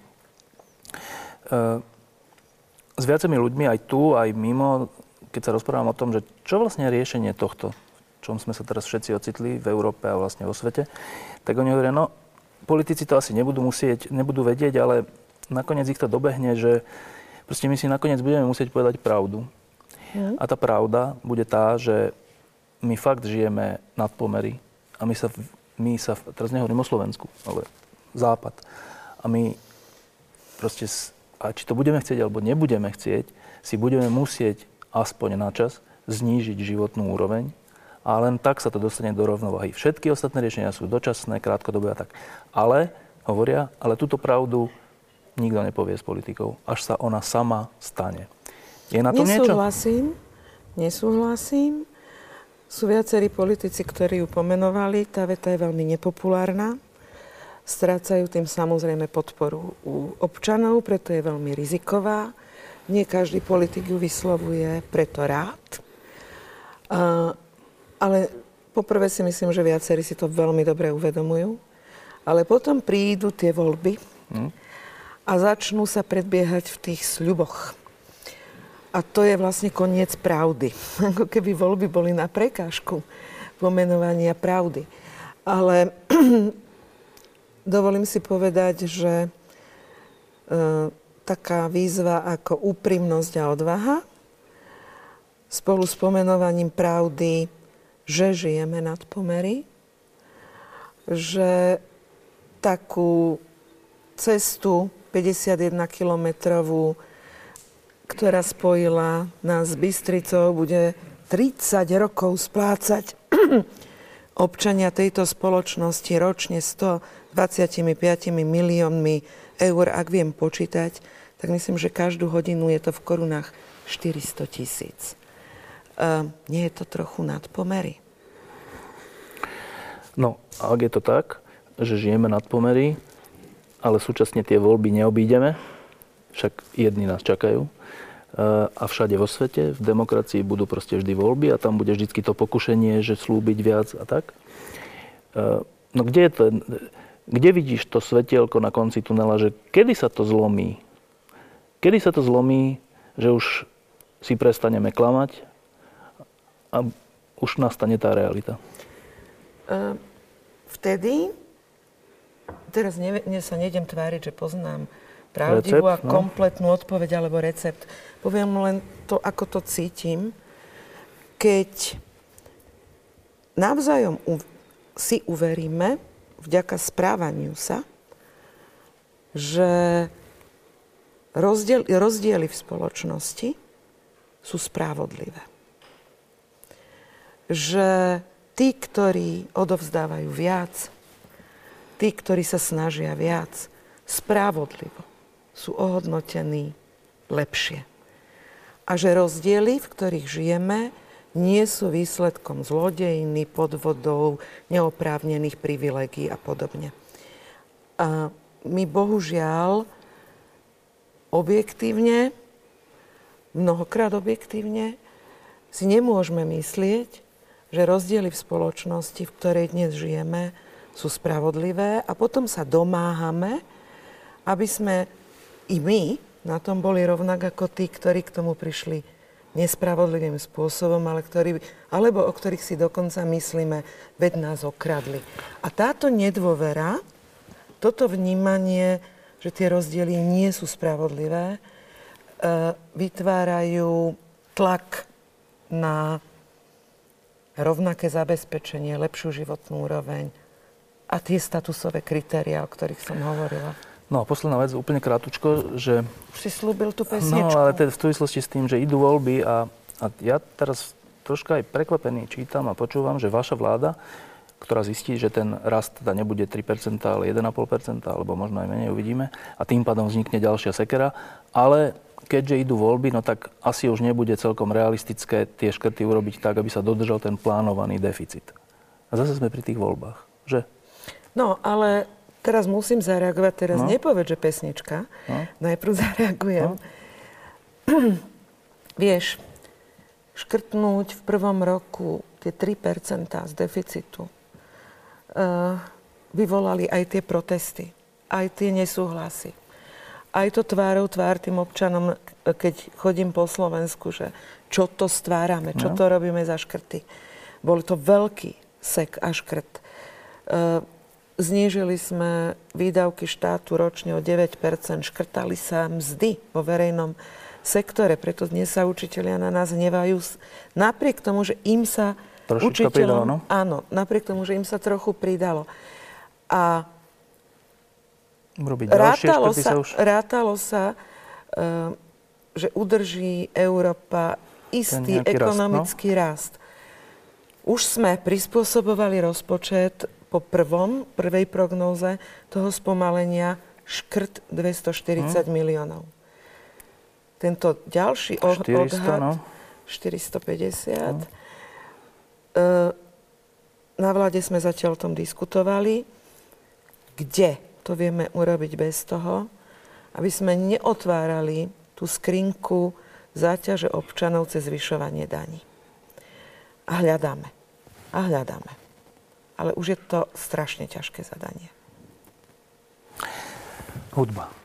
s viacerými ľuďmi aj tu, aj mimo, keď sa rozprávam o tom, že čo vlastne je riešenie tohto, v čom sme sa teraz všetci ocitli v Európe a vlastne vo svete, tak oni hovoria, no, politici to asi nebudú musieť, nebudú vedieť, ale nakoniec ich to dobehne, že proste my si nakoniec budeme musieť povedať pravdu. Mm. A tá pravda bude tá, že my fakt žijeme nad pomery a my sa, my sa, teraz nehovorím o Slovensku, ale Západ. A my proste, a či to budeme chcieť alebo nebudeme chcieť, si budeme musieť aspoň na čas znížiť životnú úroveň a len tak sa to dostane do rovnováhy. Všetky ostatné riešenia sú dočasné, krátkodobé a tak. Ale, hovoria, ale túto pravdu nikto nepovie s politikou, až sa ona sama stane. Je na tom niečo? Nesúhlasím, nesúhlasím. Sú viacerí politici, ktorí ju pomenovali. Tá veta je veľmi nepopulárna. Strácajú tým samozrejme podporu u občanov, preto je veľmi riziková. Nie každý politik ju vyslovuje preto rád. Uh, ale poprvé si myslím, že viacerí si to veľmi dobre uvedomujú. Ale potom prídu tie voľby hmm. a začnú sa predbiehať v tých sľuboch. A to je vlastne koniec pravdy. Ako keby voľby boli na prekážku pomenovania pravdy. Ale dovolím si povedať, že e, taká výzva ako úprimnosť a odvaha spolu s pomenovaním pravdy, že žijeme nad pomery, že takú cestu päťdesiatjeden kilometrovú, ktorá spojila nás s Bystricou, bude tridsať rokov splácať občania tejto spoločnosti ročne stodvadsaťpäť miliónmi eur, ak viem počítať, tak myslím, že každú hodinu je to v korunách štyristo tisíc. Uh, nie je to trochu nad pomery? No, ak je to tak, že žijeme nad pomery, ale súčasne tie voľby neobídeme, však jedni nás čakajú, a všade vo svete, v demokracii budú proste vždy voľby a tam bude vždycky to pokušenie, že slúbiť viac a tak. No kde je to, kde vidíš to svetielko na konci tunela, že kedy sa to zlomí? Kedy sa to zlomí, že už si prestaneme klamať a už nastane tá realita? Vtedy, teraz ne, ne, sa nejdem tváriť, že poznám pravdivú a kompletnú no. odpoveď alebo recept. Poviem len to, ako to cítim. Keď navzájom u- si uveríme, vďaka správaniu sa, že rozdiel, rozdiely v spoločnosti sú spravodlivé. Že tí, ktorí odovzdávajú viac, tí, ktorí sa snažia viac, spravodlivo sú ohodnotení lepšie. A že rozdiely, v ktorých žijeme, nie sú výsledkom zlodejiny, podvodov, neoprávnených privilegií a podobne. A my bohužiaľ objektívne mnohokrát objektívne si nemôžeme myslieť, že rozdiely v spoločnosti, v ktorej dnes žijeme, sú spravodlivé a potom sa domáhame, aby sme i my na tom boli rovnak ako tí, ktorí k tomu prišli nespravodlivým spôsobom, ale ktorí, alebo o ktorých si dokonca myslíme, veď nás okradli. A táto nedôvera, toto vnímanie, že tie rozdiely nie sú spravodlivé, vytvárajú tlak na rovnaké zabezpečenie, lepšiu životnú úroveň a tie statusové kritériá, o ktorých som hovorila. No a posledná vec, úplne krátučko, že... Už si slúbil tú pesničku. No, ale teda v súvislosti s tým, že idú voľby a, a ja teraz troška aj prekvapený čítam a počúvam, že vaša vláda, ktorá zistí, že ten rast teda nebude tri percentá, ale jeden a pol percenta, alebo možno aj menej, uvidíme, a tým pádom vznikne ďalšia sekera, ale keďže idú voľby, no tak asi už nebude celkom realistické tie škrty urobiť tak, aby sa dodržal ten plánovaný deficit. A zase sme pri tých voľbách, že? No, ale teraz musím zareagovať, teraz no. nepoveď, že pesnička. No. Najprv zareagujem. No. Vieš, škrtnúť v prvom roku tie tri percentá z deficitu uh, vyvolali aj tie protesty, aj tie nesúhlasy. Aj to tvárou tvár tým občanom, keď chodím po Slovensku, že čo to stvárame, čo no. to robíme za škrty. Bol to veľký sek a škrt. Uh, Znížili sme výdavky štátu ročne o deväť percent, škrtali sa mzdy vo verejnom sektore, preto dnes sa učitelia na nás hnevajú. Napriek tomu, že im sa Trošička učiteľom... pridalo, no? Áno, napriek tomu, že im sa trochu pridalo. A rátalo sa, sa, už... rátalo sa uh, že udrží Európa istý ekonomický rast, no? rast. Už sme prispôsobovali rozpočet po prvom, prvej prognóze toho spomalenia škrt dvestoštyridsať hmm. miliónov. Tento ďalší štyristo, odhad, no. štyristopäťdesiat, hmm. na vláde sme zatiaľ o tom diskutovali, kde to vieme urobiť bez toho, aby sme neotvárali tú skrinku záťaže občanov cez zvyšovanie daní. A hľadáme. A hľadáme. Ale už je to strašne ťažké zadanie. Hudba.